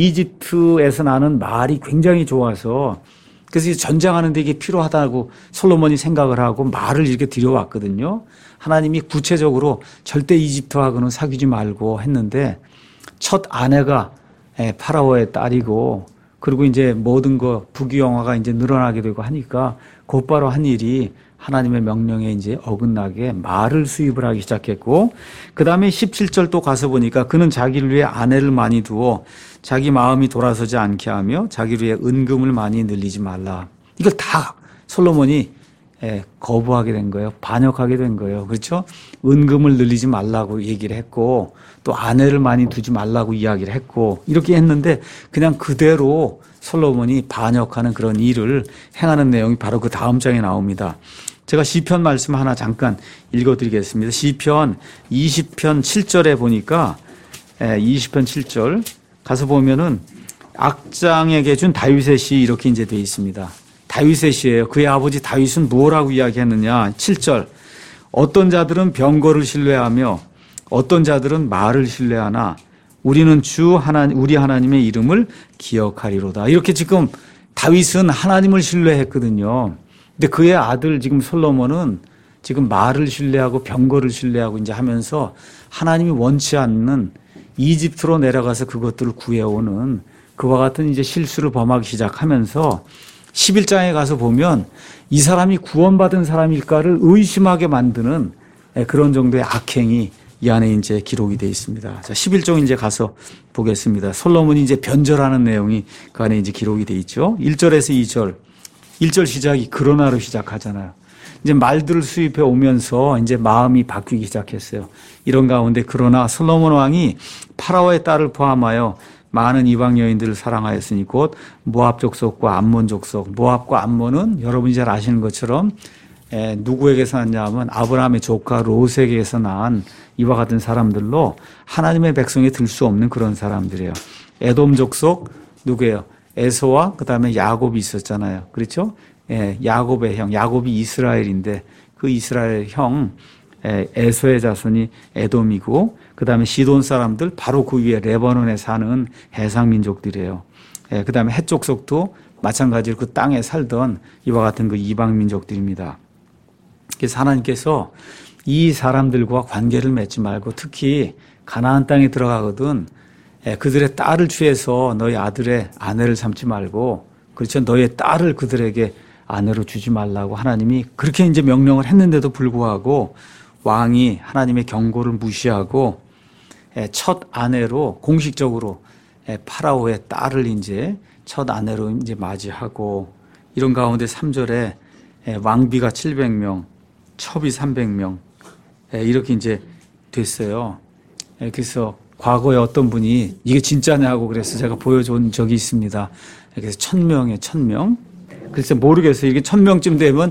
이집트에서 나는 말이 굉장히 좋아서 그래서 전쟁하는 데 이게 필요하다고 솔로몬이 생각을 하고 말을 이렇게 들여왔거든요. 하나님이 구체적으로 절대 이집트하고는 사귀지 말고 했는데 첫 아내가 파라오의 딸이고 그리고 이제 모든 거 부귀영화가 이제 늘어나게 되고 하니까 곧바로 한 일이 하나님의 명령에 이제 어긋나게 말을 수입을 하기 시작했고 그 다음에 17절 또 가서 보니까 그는 자기를 위해 아내를 많이 두어 자기 마음이 돌아서지 않게 하며 자기를 위해 은금을 많이 늘리지 말라. 이걸 다 솔로몬이 거부하게 된 거예요. 반역하게 된 거예요. 그렇죠? 은금을 늘리지 말라고 얘기를 했고 또 아내를 많이 두지 말라고 이야기를 했고 이렇게 했는데 그냥 그대로 솔로몬이 반역하는 그런 일을 행하는 내용이 바로 그 다음 장에 나옵니다. 제가 시편 말씀 하나 잠깐 읽어드리겠습니다. 시편 20편 7절에 보니까 20편 7절 가서 보면은 악장에게 준 다윗의 시 이렇게 이제 되어 있습니다. 다윗의 시예요. 그의 아버지 다윗은 뭐라고 이야기했느냐. 7절 어떤 자들은 병거를 신뢰하며 어떤 자들은 말을 신뢰하나 우리는 우리 하나님의 이름을 기억하리로다. 이렇게 지금 다윗은 하나님을 신뢰했거든요. 근데 그의 아들 지금 솔로몬은 지금 말을 신뢰하고 병거를 신뢰하고 이제 하면서 하나님이 원치 않는 이집트로 내려가서 그것들을 구해오는 그와 같은 이제 실수를 범하기 시작하면서 11장에 가서 보면 이 사람이 구원받은 사람일까를 의심하게 만드는 그런 정도의 악행이 이 안에 이제 기록이 되어 있습니다. 자, 11장 이제 가서 보겠습니다. 솔로몬이 이제 변절하는 내용이 그 안에 이제 기록이 되어 있죠. 1절에서 2절. 1절 시작이 그러나로 시작하잖아요. 이제 말들을 수입해 오면서 이제 마음이 바뀌기 시작했어요. 이런 가운데 그러나 솔로몬 왕이 파라오의 딸을 포함하여 많은 이방 여인들을 사랑하였으니 곧 모압 족속과 암몬 족속. 모압과 암몬은 여러분이 잘 아시는 것처럼 누구에게서 났냐면 아브라함의 조카 롯에게서 낳은 이와 같은 사람들로 하나님의 백성에 들 수 없는 그런 사람들이에요. 에돔 족속 누구예요? 에서와 그다음에 야곱이 있었잖아요. 그렇죠? 야곱의 형, 야곱이 이스라엘인데 그 이스라엘 형 에서의 자손이 에돔이고 그다음에 시돈 사람들 바로 그 위에 레바논에 사는 해상 민족들이에요. 그다음에 헷 족속도 마찬가지로 그 땅에 살던 이와 같은 그 이방 민족들입니다. 그래서 하나님께서 이 사람들과 관계를 맺지 말고 특히 가나안 땅에 들어가거든 그들의 딸을 취해서 너희 아들의 아내를 삼지 말고 그렇죠. 너의 딸을 그들에게 아내로 주지 말라고 하나님이 그렇게 이제 명령을 했는데도 불구하고 왕이 하나님의 경고를 무시하고 첫 아내로 공식적으로 파라오의 딸을 이제 첫 아내로 이제 맞이하고 이런 가운데 3절에 왕비가 700명, 첩이 300명 이렇게 이제 됐어요. 그래서 과거에 어떤 분이 이게 진짜냐 하고 그래서 제가 보여준 적이 있습니다. 그래서 1000명에 1000명. 그래서 모르겠어요. 이게 1000명쯤 되면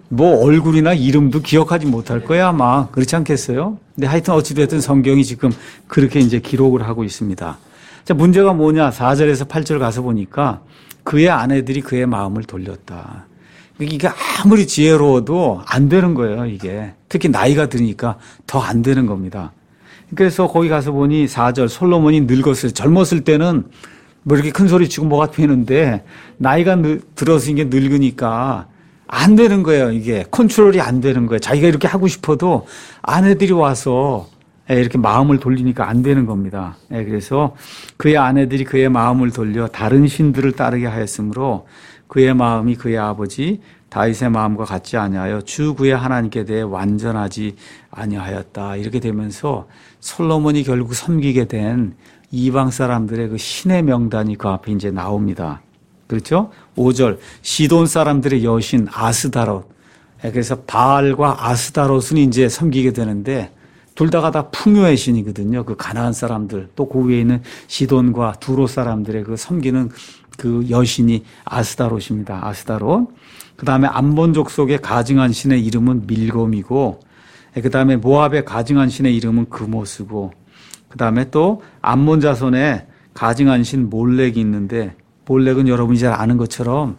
뭐 얼굴이나 이름도 기억하지 못할 거야 아마. 그렇지 않겠어요? 근데 하여튼 어찌됐든 성경이 지금 그렇게 이제 기록을 하고 있습니다. 자, 문제가 뭐냐? 4절에서 8절 가서 보니까 그의 아내들이 그의 마음을 돌렸다. 이게 아무리 지혜로워도 안 되는 거예요, 이게. 특히 나이가 드니까 더 안 되는 겁니다. 그래서 거기 가서 보니 4절 솔로몬이 늙었을 젊었을 때는 뭐 이렇게 큰 소리 치고 뭐가 되는데 나이가 들어서 이게 늙으니까 안 되는 거예요. 이게 컨트롤이 안 되는 거예요. 자기가 이렇게 하고 싶어도 아내들이 와서 이렇게 마음을 돌리니까 안 되는 겁니다. 그래서 그의 아내들이 그의 마음을 돌려 다른 신들을 따르게 하였으므로 그의 마음이 그의 아버지 다윗의 마음과 같지 아니하여 주 그의 하나님께 대해 완전하지 아니하였다. 이렇게 되면서 솔로몬이 결국 섬기게 된 이방 사람들의 그 신의 명단이 그 앞에 이제 나옵니다. 그렇죠? 5절 시돈 사람들의 여신 아스다롯. 그래서 바알과 아스다롯은 이제 섬기게 되는데 둘 다가 다 풍요의 신이거든요. 그 가나안 사람들 또 그 위에 있는 시돈과 두로 사람들의 그 섬기는 그 여신이 아스다롯입니다. 아스다롯. 그 다음에 암몬 족속의 가증한 신의 이름은 밀곰이고 그 다음에 모압의 가증한 신의 이름은 그모스고 그 다음에 또 암몬 자손의 가증한 신 몰렉이 있는데 몰렉은 여러분이 잘 아는 것처럼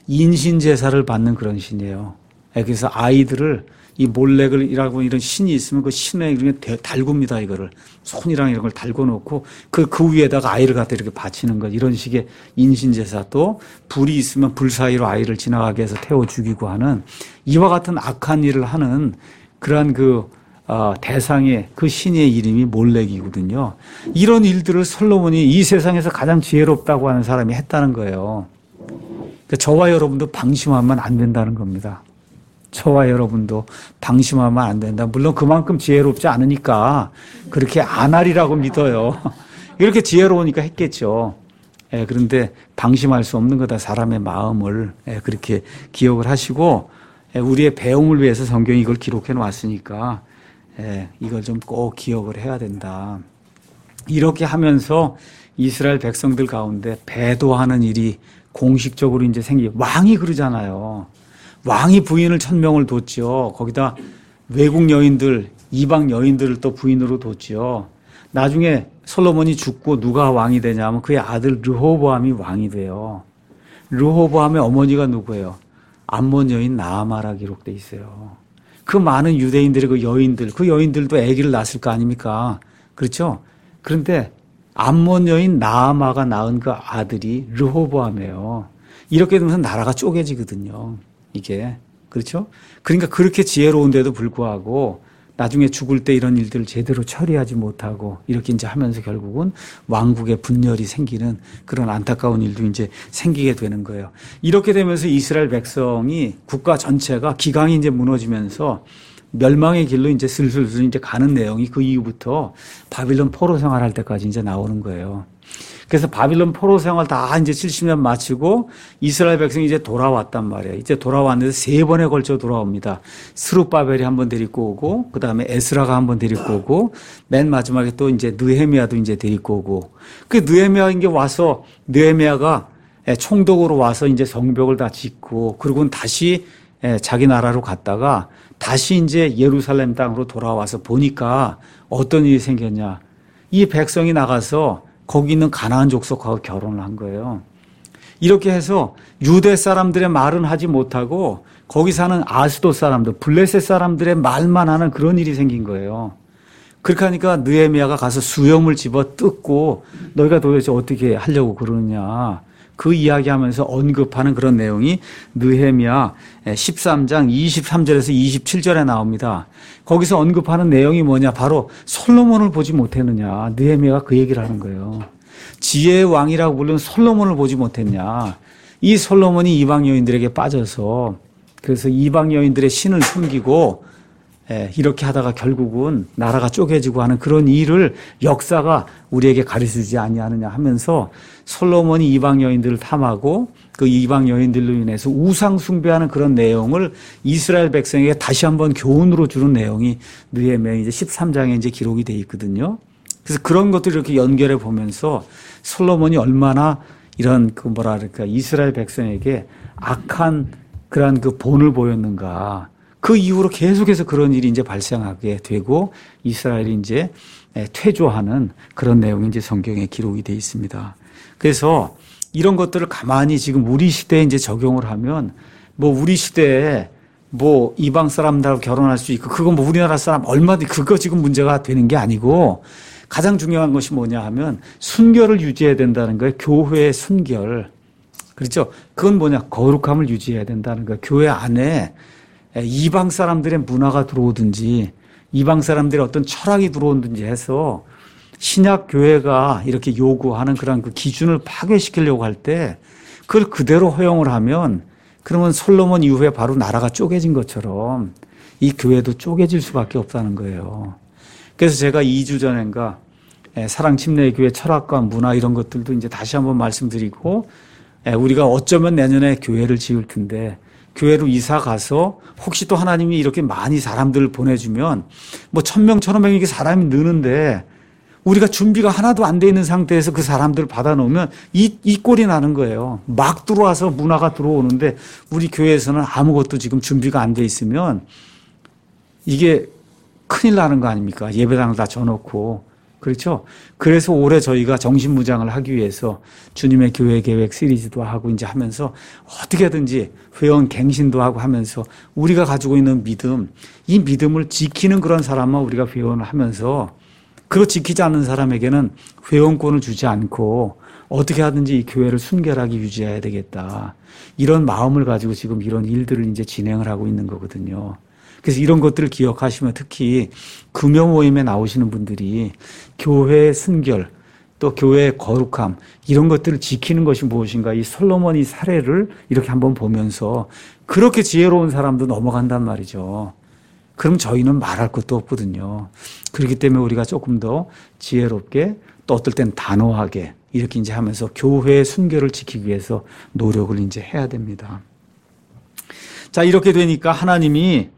인신 제사를 받는 그런 신이에요. 그래서 아이들을 이 몰렉이라고 이런 신이 있으면 그 신의 이름에 달굽니다. 이거를 손이랑 이런 걸 달궈 놓고 그 위에다가 아이를 갖다 이렇게 바치는 것 이런 식의 인신 제사 또 불이 있으면 불 사이로 아이를 지나가게 해서 태워 죽이고 하는 이와 같은 악한 일을 하는 그러한 대상의 그 신의 이름이 몰렉이거든요. 이런 일들을 솔로몬이 이 세상에서 가장 지혜롭다고 하는 사람이 했다는 거예요. 그러니까 저와 여러분도 방심하면 안 된다는 겁니다. 저와 여러분도 방심하면 안 된다. 물론 그만큼 지혜롭지 않으니까 그렇게 안 하리라고 믿어요. 이렇게 지혜로우니까 했겠죠. 그런데 방심할 수 없는 거다. 사람의 마음을 그렇게 기억을 하시고 우리의 배움을 위해서 성경이 이걸 기록해 놓았으니까 이걸 좀 꼭 기억을 해야 된다. 이렇게 하면서 이스라엘 백성들 가운데 배도하는 일이 공식적으로 이제 왕이 그러잖아요. 왕이 부인을 1000명을 뒀죠. 거기다 외국 여인들, 이방 여인들을 또 부인으로 뒀죠. 나중에 솔로몬이 죽고 누가 왕이 되냐면 그의 아들 르호보암이 왕이 돼요. 르호보암의 어머니가 누구예요? 암몬 여인 나아마라 기록돼 있어요. 그 많은 유대인들의 그 여인들도 아기를 낳았을 거 아닙니까? 그렇죠? 그런데 암몬 여인 나아마가 낳은 그 아들이 르호보암이에요. 이렇게 되면서 나라가 쪼개지거든요. 이게. 그렇죠? 그러니까 그렇게 지혜로운데도 불구하고 나중에 죽을 때 이런 일들을 제대로 처리하지 못하고 이렇게 이제 하면서 결국은 왕국의 분열이 생기는 그런 안타까운 일도 이제 생기게 되는 거예요. 이렇게 되면서 이스라엘 백성이 국가 전체가 기강이 이제 무너지면서 멸망의 길로 이제 슬슬 이제 가는 내용이 그 이후부터 바빌론 포로 생활할 때까지 이제 나오는 거예요. 그래서 바빌론 포로 생활 다 이제 70년 마치고 이스라엘 백성이 이제 돌아왔단 말이에요. 이제 돌아왔는데 3번에 걸쳐 돌아옵니다. 스룹바벨이 한번 데리고 오고, 그 다음에 에스라가 한번 데리고 오고, 맨 마지막에 또 이제 느헤미야도 이제 데리고 오고. 그 느헤미야 이게 와서, 느헤미야가 총독으로 와서 이제 성벽을 다 짓고, 그리고는 다시 자기 나라로 갔다가 다시 이제 예루살렘 땅으로 돌아와서 보니까 어떤 일이 생겼냐. 이 백성이 나가서 거기 있는 가나안 족속하고 결혼을 한 거예요. 이렇게 해서 유대 사람들의 말은 하지 못하고 거기 사는 아스돗 사람들, 블레셋 사람들의 말만 하는 그런 일이 생긴 거예요. 그렇게 하니까 느헤미야가 가서 수염을 집어 뜯고 너희가 도대체 어떻게 하려고 그러느냐. 그 이야기하면서 언급하는 그런 내용이 느헤미야 13장 23절에서 27절에 나옵니다. 거기서 언급하는 내용이 뭐냐? 바로 솔로몬을 보지 못했느냐. 느헤미야가 그 얘기를 하는 거예요. 지혜의 왕이라고 부르는 솔로몬을 보지 못했냐. 이 솔로몬이 이방 여인들에게 빠져서 그래서 이방 여인들의 신을 숨기고 이렇게 하다가 결국은 나라가 쪼개지고 하는 그런 일을 역사가 우리에게 가르쳐주지 아니하느냐 하면서 솔로몬이 이방 여인들을 탐하고 그 이방 여인들로 인해서 우상 숭배하는 그런 내용을 이스라엘 백성에게 다시 한번 교훈으로 주는 내용이 느헤미야 이제 13장에 이제 기록이 돼 있거든요. 그래서 그런 것들을 이렇게 연결해 보면서 솔로몬이 얼마나 이런 그 뭐랄까 이스라엘 백성에게 악한 그런 그 본을 보였는가. 그 이후로 계속해서 그런 일이 이제 발생하게 되고 이스라엘이 이제 퇴조하는 그런 내용이 이제 성경에 기록이 되어 있습니다. 그래서 이런 것들을 가만히 지금 우리 시대에 이제 적용을 하면 뭐 우리 시대에 뭐 이방 사람들하고 결혼할 수 있고 그건 뭐 우리나라 사람 얼마든지 그거 지금 문제가 되는 게 아니고 가장 중요한 것이 뭐냐 하면 순결을 유지해야 된다는 거예요. 교회의 순결. 그렇죠? 그건 뭐냐? 거룩함을 유지해야 된다는 거예요. 교회 안에 이방 사람들의 문화가 들어오든지 이방 사람들의 어떤 철학이 들어오든지 해서 신약 교회가 이렇게 요구하는 그런 그 기준을 파괴시키려고 할 때 그걸 그대로 허용을 하면 그러면 솔로몬 이후에 바로 나라가 쪼개진 것처럼 이 교회도 쪼개질 수밖에 없다는 거예요. 그래서 제가 2주 전인가 사랑침례교회 철학과 문화 이런 것들도 이제 다시 한번 말씀드리고 우리가 어쩌면 내년에 교회를 지을 텐데 교회로 이사 가서 혹시 또 하나님이 이렇게 많이 사람들을 보내주면 뭐 1000명, 1000명 이게 사람이 느는데 우리가 준비가 하나도 안 돼 있는 상태에서 그 사람들을 받아놓으면 이 꼴이 나는 거예요. 막 들어와서 문화가 들어오는데 우리 교회에서는 아무것도 지금 준비가 안 돼 있으면 이게 큰일 나는 거 아닙니까? 예배당을 다 져놓고. 그렇죠? 그래서 올해 저희가 정신무장을 하기 위해서 주님의 교회 계획 시리즈도 하고 이제 하면서 어떻게든지 회원 갱신도 하고 하면서 우리가 가지고 있는 믿음, 이 믿음을 지키는 그런 사람만 우리가 회원을 하면서 그거 지키지 않는 사람에게는 회원권을 주지 않고 어떻게 하든지 이 교회를 순결하게 유지해야 되겠다. 이런 마음을 가지고 지금 이런 일들을 이제 진행을 하고 있는 거거든요. 그래서 이런 것들을 기억하시면 특히 금요 모임에 나오시는 분들이 교회의 순결 또 교회의 거룩함 이런 것들을 지키는 것이 무엇인가 이 솔로몬의 사례를 이렇게 한번 보면서 그렇게 지혜로운 사람도 넘어간단 말이죠. 그럼 저희는 말할 것도 없거든요. 그렇기 때문에 우리가 조금 더 지혜롭게 또 어떨 땐 단호하게 이렇게 이제 하면서 교회의 순결을 지키기 위해서 노력을 이제 해야 됩니다. 자, 이렇게 되니까 하나님이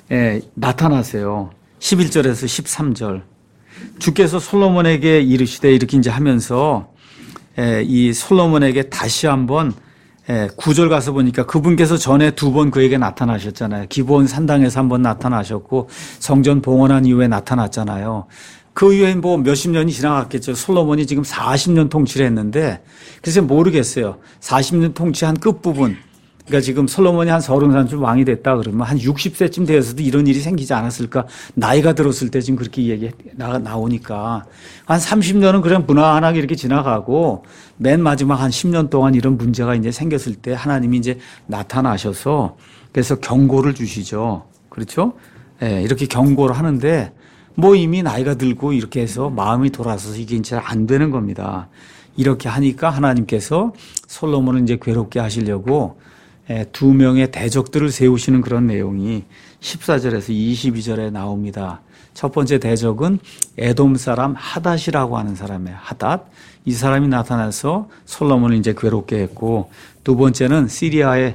나타나세요. 11절에서 13절. 주께서 솔로몬에게 이르시되 이렇게 이제 하면서 이 솔로몬에게 다시 한번 9절 가서 보니까 그분께서 전에 2번 그에게 나타나셨잖아요. 기브온 산당에서 한번 나타나셨고 성전 봉헌한 이후에 나타났잖아요. 그 이후에 뭐 몇십 년이 지나갔겠죠. 솔로몬이 지금 40년 통치를 했는데 그래서 모르겠어요. 40년 통치한 끝부분 그러니까 지금 솔로몬이 한 30살쯤 왕이 됐다 그러면 한 60세쯤 되어서도 이런 일이 생기지 않았을까? 나이가 들었을 때 지금 그렇게 나오니까 한 30년은 그냥 무난하게 이렇게 지나가고 맨 마지막 한 10년 동안 이런 문제가 이제 생겼을 때 하나님이 이제 나타나셔서 그래서 경고를 주시죠. 그렇죠? 예, 이렇게 경고를 하는데 뭐 이미 나이가 들고 이렇게 해서 마음이 돌아서서 이게 이제 안 되는 겁니다. 이렇게 하니까 하나님께서 솔로몬을 이제 괴롭게 하시려고 두 명의 대적들을 세우시는 그런 내용이 14절에서 22절에 나옵니다. 첫 번째 대적은 에돔 사람 하닷이라고 하는 사람이에요. 하닷. 이 사람이 나타나서 솔로몬을 이제 괴롭게 했고, 두 번째는 시리아의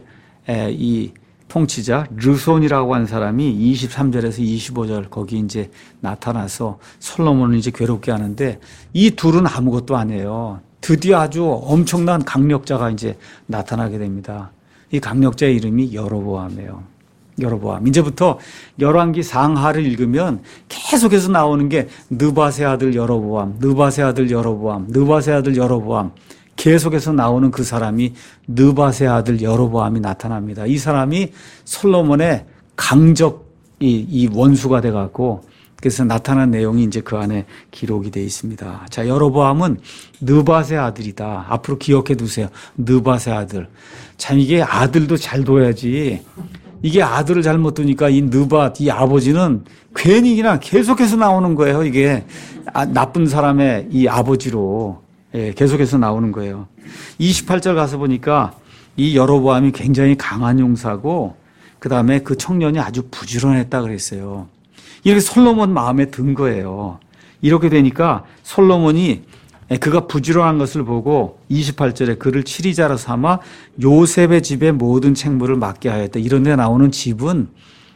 이 통치자 르손이라고 하는 사람이 23절에서 25절 거기 이제 나타나서 솔로몬을 이제 괴롭게 하는데, 이 둘은 아무것도 아니에요. 드디어 아주 엄청난 강력자가 이제 나타나게 됩니다. 이 강력자의 이름이 여로보암이에요. 여로보암. 이제부터 열왕기 상하를 읽으면 계속해서 나오는 게 느밧의 아들 여로보암, 느밧의 아들 여로보암, 느밧의 아들 여로보암. 계속해서 나오는 그 사람이 느밧의 아들 여로보암이 나타납니다. 이 사람이 솔로몬의 강적 이 원수가 돼 갖고 그래서 나타난 내용이 이제 그 안에 기록이 되어 있습니다. 자, 여로보암은 느밧의 아들이다. 앞으로 기억해 두세요. 느밧의 아들. 참 이게 아들도 잘 둬야지. 이게 아들을 잘못 두니까 이 느밧, 이 아버지는 괜히 그냥 계속해서 나오는 거예요. 이게 나쁜 사람의 이 아버지로 계속해서 나오는 거예요. 28절 가서 보니까 이 여로보암이 굉장히 강한 용사고 그 다음에 그 청년이 아주 부지런했다 그랬어요. 이렇게 솔로몬 마음에 든 거예요. 이렇게 되니까 솔로몬이 그가 부지런한 것을 보고 28절에 그를 치리자로 삼아 요셉의 집에 모든 책무를 맡게 하였다. 이런 데 나오는 집은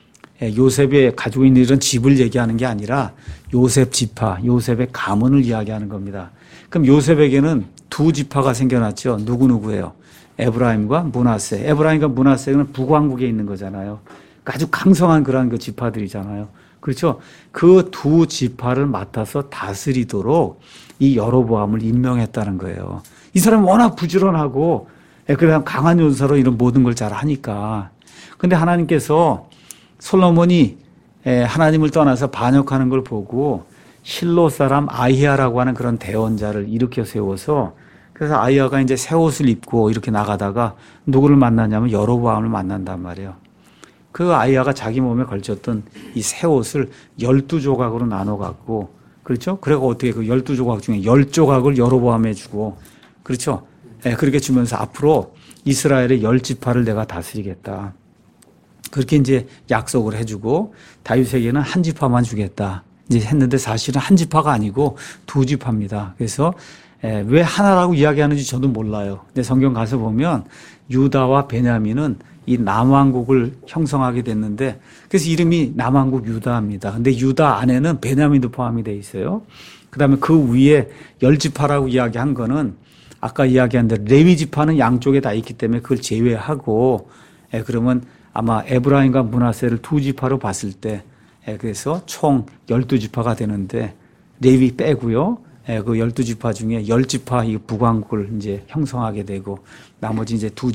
요셉이 가지고 있는 이런 집을 얘기하는 게 아니라 요셉 지파, 요셉의 가문을 이야기하는 겁니다. 그럼 요셉에게는 두 지파가 생겨났죠. 누구누구예요? 에브라임과 므낫세. 에브라임과 므낫세는 북왕국에 있는 거잖아요. 아주 강성한 그런 그 지파들이잖아요. 그렇죠? 그 두 지파를 맡아서 다스리도록 이 여로보암을 임명했다는 거예요. 이 사람은 워낙 부지런하고 그다음 강한 용사로 이런 모든 걸 잘 하니까. 근데 하나님께서 솔로몬이 하나님을 떠나서 반역하는 걸 보고 실로 사람 아히야라고 하는 그런 대원자를 일으켜 세워서 그래서 아히야가 이제 새 옷을 입고 이렇게 나가다가 누구를 만나냐면 여로보암을 만난단 말이에요. 그 아히야가 자기 몸에 걸쳤던 이 새 옷을 12조각으로 나눠 갖고 그렇죠? 그래서 어떻게 그 12조각 중에 10조각을 여로보암에 주고 그렇죠? 그렇게 주면서 앞으로 이스라엘의 10지파를 내가 다스리겠다. 그렇게 이제 약속을 해주고 다윗에게는 한 지파만 주겠다. 이제 했는데 사실은 한 지파가 아니고 두 지파입니다. 그래서 왜 하나라고 이야기하는지 저도 몰라요. 근데 성경 가서 보면 유다와 베냐민은 이 남왕국을 형성하게 됐는데 그래서 이름이 남왕국 유다입니다. 근데 유다 안에는 베냐민도 포함이 돼 있어요. 그다음에 그 위에 10지파라고 이야기한 거는 아까 이야기한 대로 레위 지파는 양쪽에 다 있기 때문에 그걸 제외하고 그러면 아마 에브라임과 므낫세를 두 지파로 봤을 때 그래서 총 12지파가 되는데 레위 빼고요. 그 12지파 중에 10지파 이 북왕국을 이제 형성하게 되고 나머지 이제 두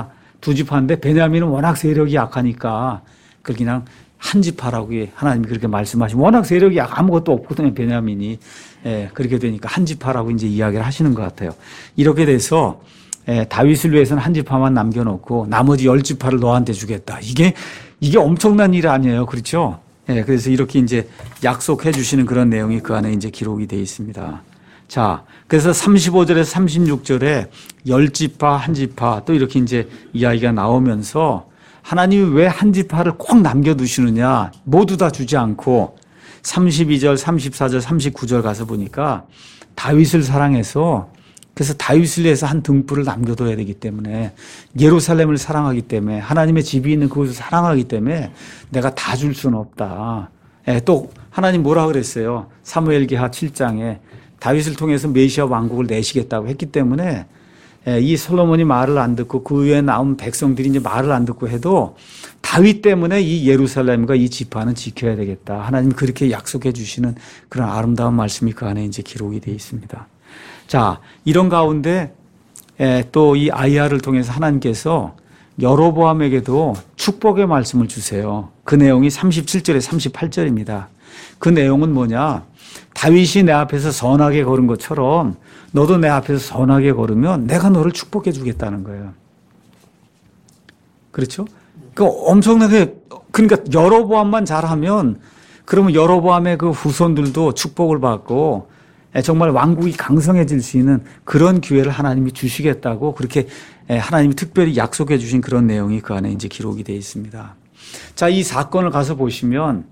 지파인데 베냐민은 워낙 세력이 약하니까 그 그냥 한 지파라고 하나님이 그렇게 말씀하시면 워낙 세력이 아무것도 없거든요. 베냐민이. 그렇게 되니까 한 지파라고 이제 이야기를 하시는 것 같아요. 이렇게 돼서 다윗을 위해서는 한 지파만 남겨놓고 나머지 10지파를 너한테 주겠다. 이게 엄청난 일 아니에요. 그렇죠? 그래서 이렇게 이제 약속해 주시는 그런 내용이 그 안에 이제 기록이 되어 있습니다. 자, 그래서 35절에서 36절에 10지파, 한 지파 또 이렇게 이제 이야기가 나오면서 하나님이 왜 한 지파를 꼭 남겨두시느냐 모두 다 주지 않고 32절, 34절, 39절 가서 보니까 다윗을 사랑해서 그래서 다윗을 위해서 한 등불을 남겨둬야 되기 때문에 예루살렘을 사랑하기 때문에 하나님의 집이 있는 그곳을 사랑하기 때문에 내가 다 줄 수는 없다. 또 하나님 뭐라 그랬어요? 사무엘기하 7장에 다윗을 통해서 메시아 왕국을 내시겠다고 했기 때문에 이 솔로몬이 말을 안 듣고 그 위에 나온 백성들이 이제 말을 안 듣고 해도 다윗 때문에 이 예루살렘과 이 지파는 지켜야 되겠다. 하나님이 그렇게 약속해 주시는 그런 아름다운 말씀이 그 안에 이제 기록이 되어 있습니다. 자, 이런 가운데 또 이 아히야를 통해서 하나님께서 여로보암에게도 축복의 말씀을 주세요. 그 내용이 37절에 38절입니다. 그 내용은 뭐냐? 다윗이 내 앞에서 선하게 걸은 것처럼 너도 내 앞에서 선하게 걸으면 내가 너를 축복해 주겠다는 거예요. 그렇죠? 그러니까 엄청나게, 그러니까 여로보암만 잘하면 그러면 여로보암의 그 후손들도 축복을 받고 정말 왕국이 강성해질 수 있는 그런 기회를 하나님이 주시겠다고 그렇게 하나님이 특별히 약속해 주신 그런 내용이 그 안에 이제 기록이 되어 있습니다. 자, 이 사건을 가서 보시면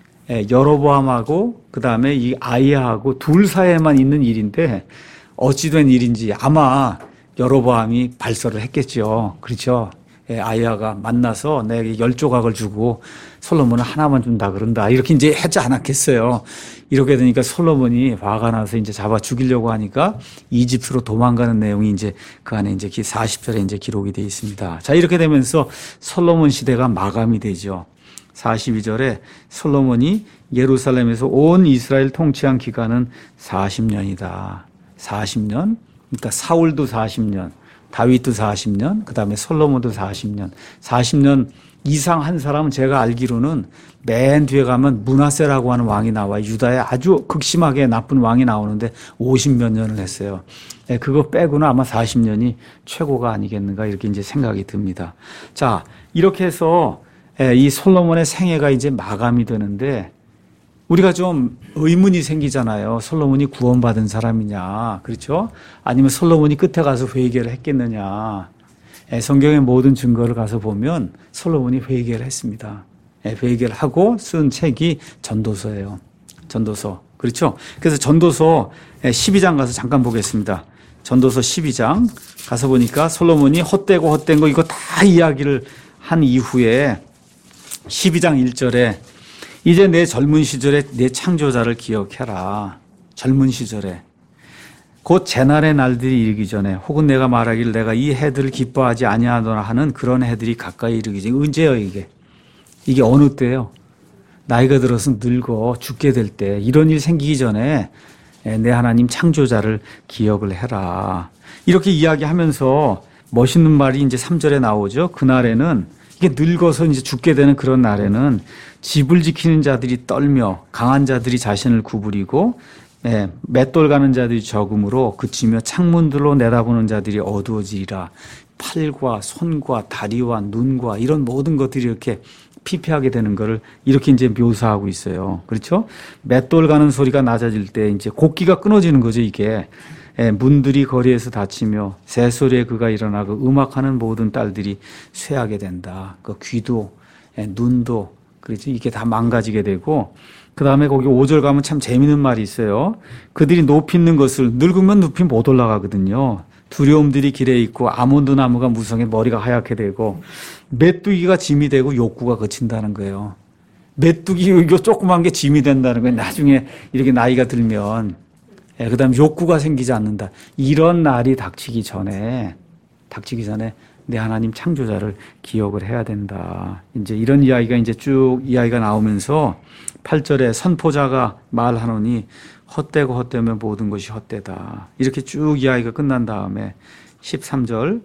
여로보암하고 그다음에 이 아이야하고 둘 사이에만 있는 일인데 어찌된 일인지 아마 여로보암이 발설을 했겠죠. 그렇죠? 아이야가 만나서 내게 10조각을 주고 솔로몬은 하나만 준다 그런다. 이렇게 이제 하지 않았겠어요. 이렇게 되니까 솔로몬이 화가 나서 이제 잡아 죽이려고 하니까 이집트로 도망가는 내용이 이제 그 안에 이제 40절에 이제 기록이 되어 있습니다. 자, 이렇게 되면서 솔로몬 시대가 마감이 되죠. 42절에 솔로몬이 예루살렘에서 온 이스라엘 통치한 기간은 40년이다. 40년. 그러니까 사울도 40년. 다윗도 40년, 그 다음에 솔로몬도 40년. 40년 이상 한 사람은 제가 알기로는 맨 뒤에 가면 므낫세라고 하는 왕이 나와요. 유다에 아주 극심하게 나쁜 왕이 나오는데 50몇 년을 했어요. 그거 빼고는 아마 40년이 최고가 아니겠는가 이렇게 이제 생각이 듭니다. 자, 이렇게 해서 이 솔로몬의 생애가 이제 마감이 되는데 우리가 좀 의문이 생기잖아요. 솔로몬이 구원받은 사람이냐. 그렇죠? 아니면 솔로몬이 끝에 가서 회개를 했겠느냐. 성경의 모든 증거를 가서 보면 솔로몬이 회개를 했습니다. 회개를 하고 쓴 책이 전도서예요. 전도서. 그렇죠? 그래서 전도서 12장 가서 잠깐 보겠습니다. 전도서 12장 가서 보니까 솔로몬이 헛되고 헛된 거 이거 다 이야기를 한 이후에 12장 1절에 이제 내 젊은 시절에 내 창조자를 기억해라. 젊은 시절에. 곧 재날의 날들이 이르기 전에 혹은 내가 말하기를 내가 이 해들을 기뻐하지 아니하노라 하는 그런 해들이 가까이 이르기 전에. 언제요 이게? 이게 어느 때요? 나이가 들어서 늙어 죽게 될 때 이런 일 생기기 전에 내 하나님 창조자를 기억을 해라. 이렇게 이야기하면서 멋있는 말이 이제 3절에 나오죠. 그날에는 이게 늙어서 이제 죽게 되는 그런 날에는 집을 지키는 자들이 떨며 강한 자들이 자신을 구부리고 맷돌 가는 자들이 적음으로 그치며 창문들로 내다보는 자들이 어두워지리라. 팔과 손과 다리와 눈과 이런 모든 것들이 이렇게 피폐하게 되는 것을 이렇게 이제 묘사하고 있어요. 그렇죠? 맷돌 가는 소리가 낮아질 때 이제 곡기가 끊어지는 거죠, 이게. 문들이 거리에서 닫히며 새소리에 그가 일어나 그 음악하는 모든 딸들이 쇠하게 된다. 그 귀도 눈도 그렇죠. 이게 다 망가지게 되고 그 다음에 거기 5절 가면 참 재미있는 말이 있어요. 그들이 높이 있는 것을 늙으면 높이 못 올라가거든요. 두려움들이 길에 있고 아몬드 나무가 무성해 머리가 하얗게 되고 메뚜기가 짐이 되고 욕구가 그친다는 거예요. 메뚜기 이거 조그만 게 짐이 된다는 거예요. 나중에 이렇게 나이가 들면 그 다음에 욕구가 생기지 않는다. 이런 날이 닥치기 전에 내 하나님 창조자를 기억을 해야 된다. 이제 이런 이야기가 이제 쭉 이야기가 나오면서 8절에 선포자가 말하노니 헛되고 헛되면 모든 것이 헛되다. 이렇게 쭉 이야기가 끝난 다음에 13절,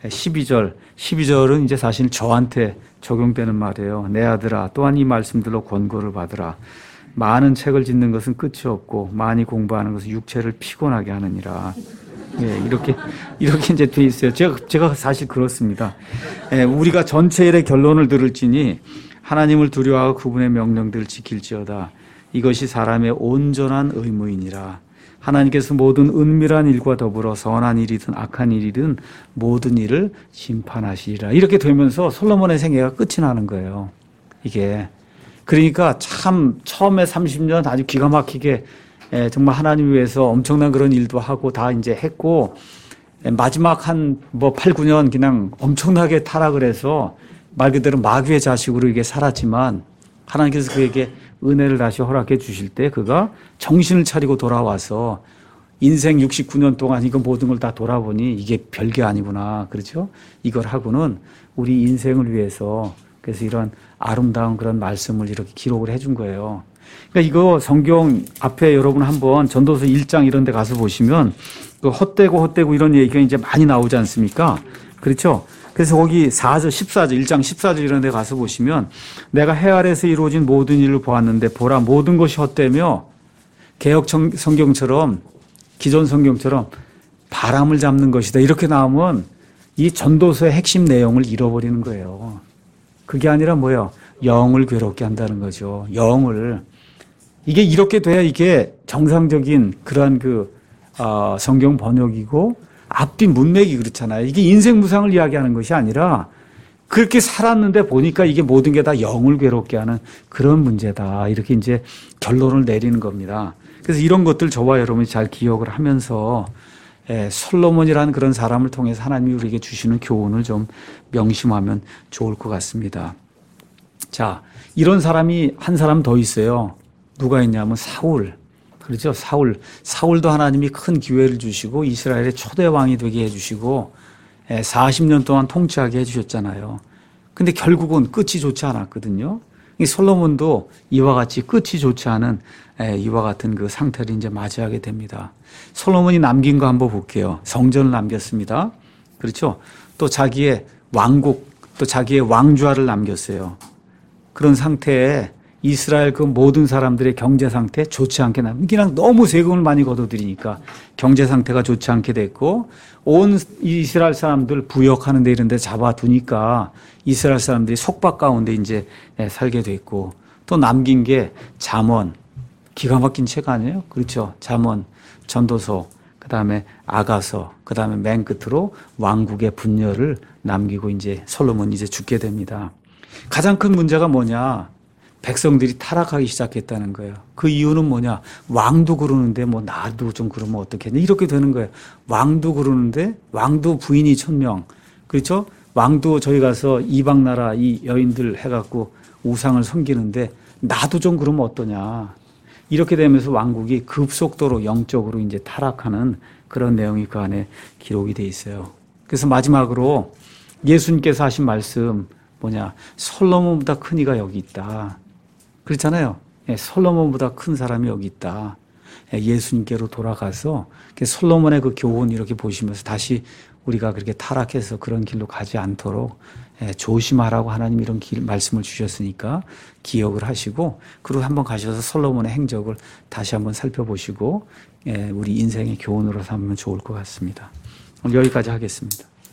12절은 이제 사실 저한테 적용되는 말이에요. 내 아들아 또한 이 말씀들로 권고를 받으라. 많은 책을 짓는 것은 끝이 없고 많이 공부하는 것은 육체를 피곤하게 하느니라. 이렇게 이제 돼 있어요. 제가 사실 그렇습니다. 우리가 전체 일의 결론을 들을지니 하나님을 두려워하고 그분의 명령들을 지킬지어다. 이것이 사람의 온전한 의무이니라. 하나님께서 모든 은밀한 일과 더불어 선한 일이든 악한 일이든 모든 일을 심판하시리라. 이렇게 되면서 솔로몬의 생애가 끝이 나는 거예요. 이게. 그러니까 참 처음에 30년 아주 기가 막히게 정말 하나님 위해서 엄청난 그런 일도 하고 다 이제 했고 마지막 한 8, 9년 그냥 엄청나게 타락을 해서 말 그대로 마귀의 자식으로 이게 살았지만 하나님께서 그에게 은혜를 다시 허락해 주실 때 그가 정신을 차리고 돌아와서 인생 69년 동안 이거 모든 걸 다 돌아보니 이게 별게 아니구나. 그렇죠? 이걸 하고는 우리 인생을 위해서 그래서 이런 아름다운 그런 말씀을 이렇게 기록을 해준 거예요. 그러니까 이거 성경 앞에 여러분 한번 전도서 1장 이런 데 가서 보시면 그 헛되고 이런 얘기가 이제 많이 나오지 않습니까? 그렇죠? 그래서 거기 4절, 14절, 1장 14절 이런 데 가서 보시면 내가 해 아래에서 이루어진 모든 일을 보았는데 보라 모든 것이 헛되며 개역 성경처럼 기존 성경처럼 바람을 잡는 것이다. 이렇게 나오면 이 전도서의 핵심 내용을 잃어버리는 거예요. 그게 아니라 뭐예요? 영을 괴롭게 한다는 거죠. 영을. 이게 이렇게 돼야 이게 정상적인 그러한 성경 번역이고 앞뒤 문맥이 그렇잖아요. 이게 인생 무상을 이야기하는 것이 아니라 그렇게 살았는데 보니까 이게 모든 게 다 영을 괴롭게 하는 그런 문제다. 이렇게 이제 결론을 내리는 겁니다. 그래서 이런 것들 저와 여러분이 잘 기억을 하면서 솔로몬이라는 그런 사람을 통해서 하나님이 우리에게 주시는 교훈을 좀 명심하면 좋을 것 같습니다. 자, 이런 사람이 한 사람 더 있어요. 누가 있냐면 사울. 그렇죠? 사울도 하나님이 큰 기회를 주시고 이스라엘의 초대 왕이 되게 해주시고 40년 동안 통치하게 해주셨잖아요. 근데 결국은 끝이 좋지 않았거든요. 이 솔로몬도 이와 같이 끝이 좋지 않은 이와 같은 그 상태를 이제 맞이하게 됩니다. 솔로몬이 남긴 거 한번 볼게요. 성전을 남겼습니다. 그렇죠? 또 자기의 왕국, 또 자기의 왕좌를 남겼어요. 그런 상태에 이스라엘 그 모든 사람들의 경제 상태 좋지 않게 그냥 너무 세금을 많이 걷어들이니까 경제 상태가 좋지 않게 됐고 온 이스라엘 사람들 부역하는 데 이런 데 잡아두니까 이스라엘 사람들이 속박 가운데 이제 살게 됐고 또 남긴 게 잠언 기가 막힌 책 아니에요? 그렇죠. 잠언, 전도서, 그다음에 아가서, 그다음에 맨 끝으로 왕국의 분열을 남기고 이제 솔로몬이 이제 죽게 됩니다. 가장 큰 문제가 뭐냐? 백성들이 타락하기 시작했다는 거예요. 그 이유는 뭐냐? 왕도 그러는데 뭐 나도 좀 그러면 어떻겠냐? 이렇게 되는 거예요. 왕도 그러는데 왕도 부인이 1000명. 그렇죠? 왕도 저희 가서 이방 나라 이 여인들 해갖고 우상을 섬기는데 나도 좀 그러면 어떠냐? 이렇게 되면서 왕국이 급속도로 영적으로 이제 타락하는 그런 내용이 그 안에 기록이 돼 있어요. 그래서 마지막으로 예수님께서 하신 말씀 뭐냐? 솔로몬보다 큰 이가 여기 있다. 그렇잖아요. 솔로몬보다 큰 사람이 여기 있다. 예수님께로 돌아가서 솔로몬의 그 교훈 이렇게 보시면서 다시 우리가 그렇게 타락해서 그런 길로 가지 않도록 조심하라고 하나님 이런 말씀을 주셨으니까 기억을 하시고 그리고 한번 가셔서 솔로몬의 행적을 다시 한번 살펴보시고 우리 인생의 교훈으로 삼으면 좋을 것 같습니다. 오늘 여기까지 하겠습니다.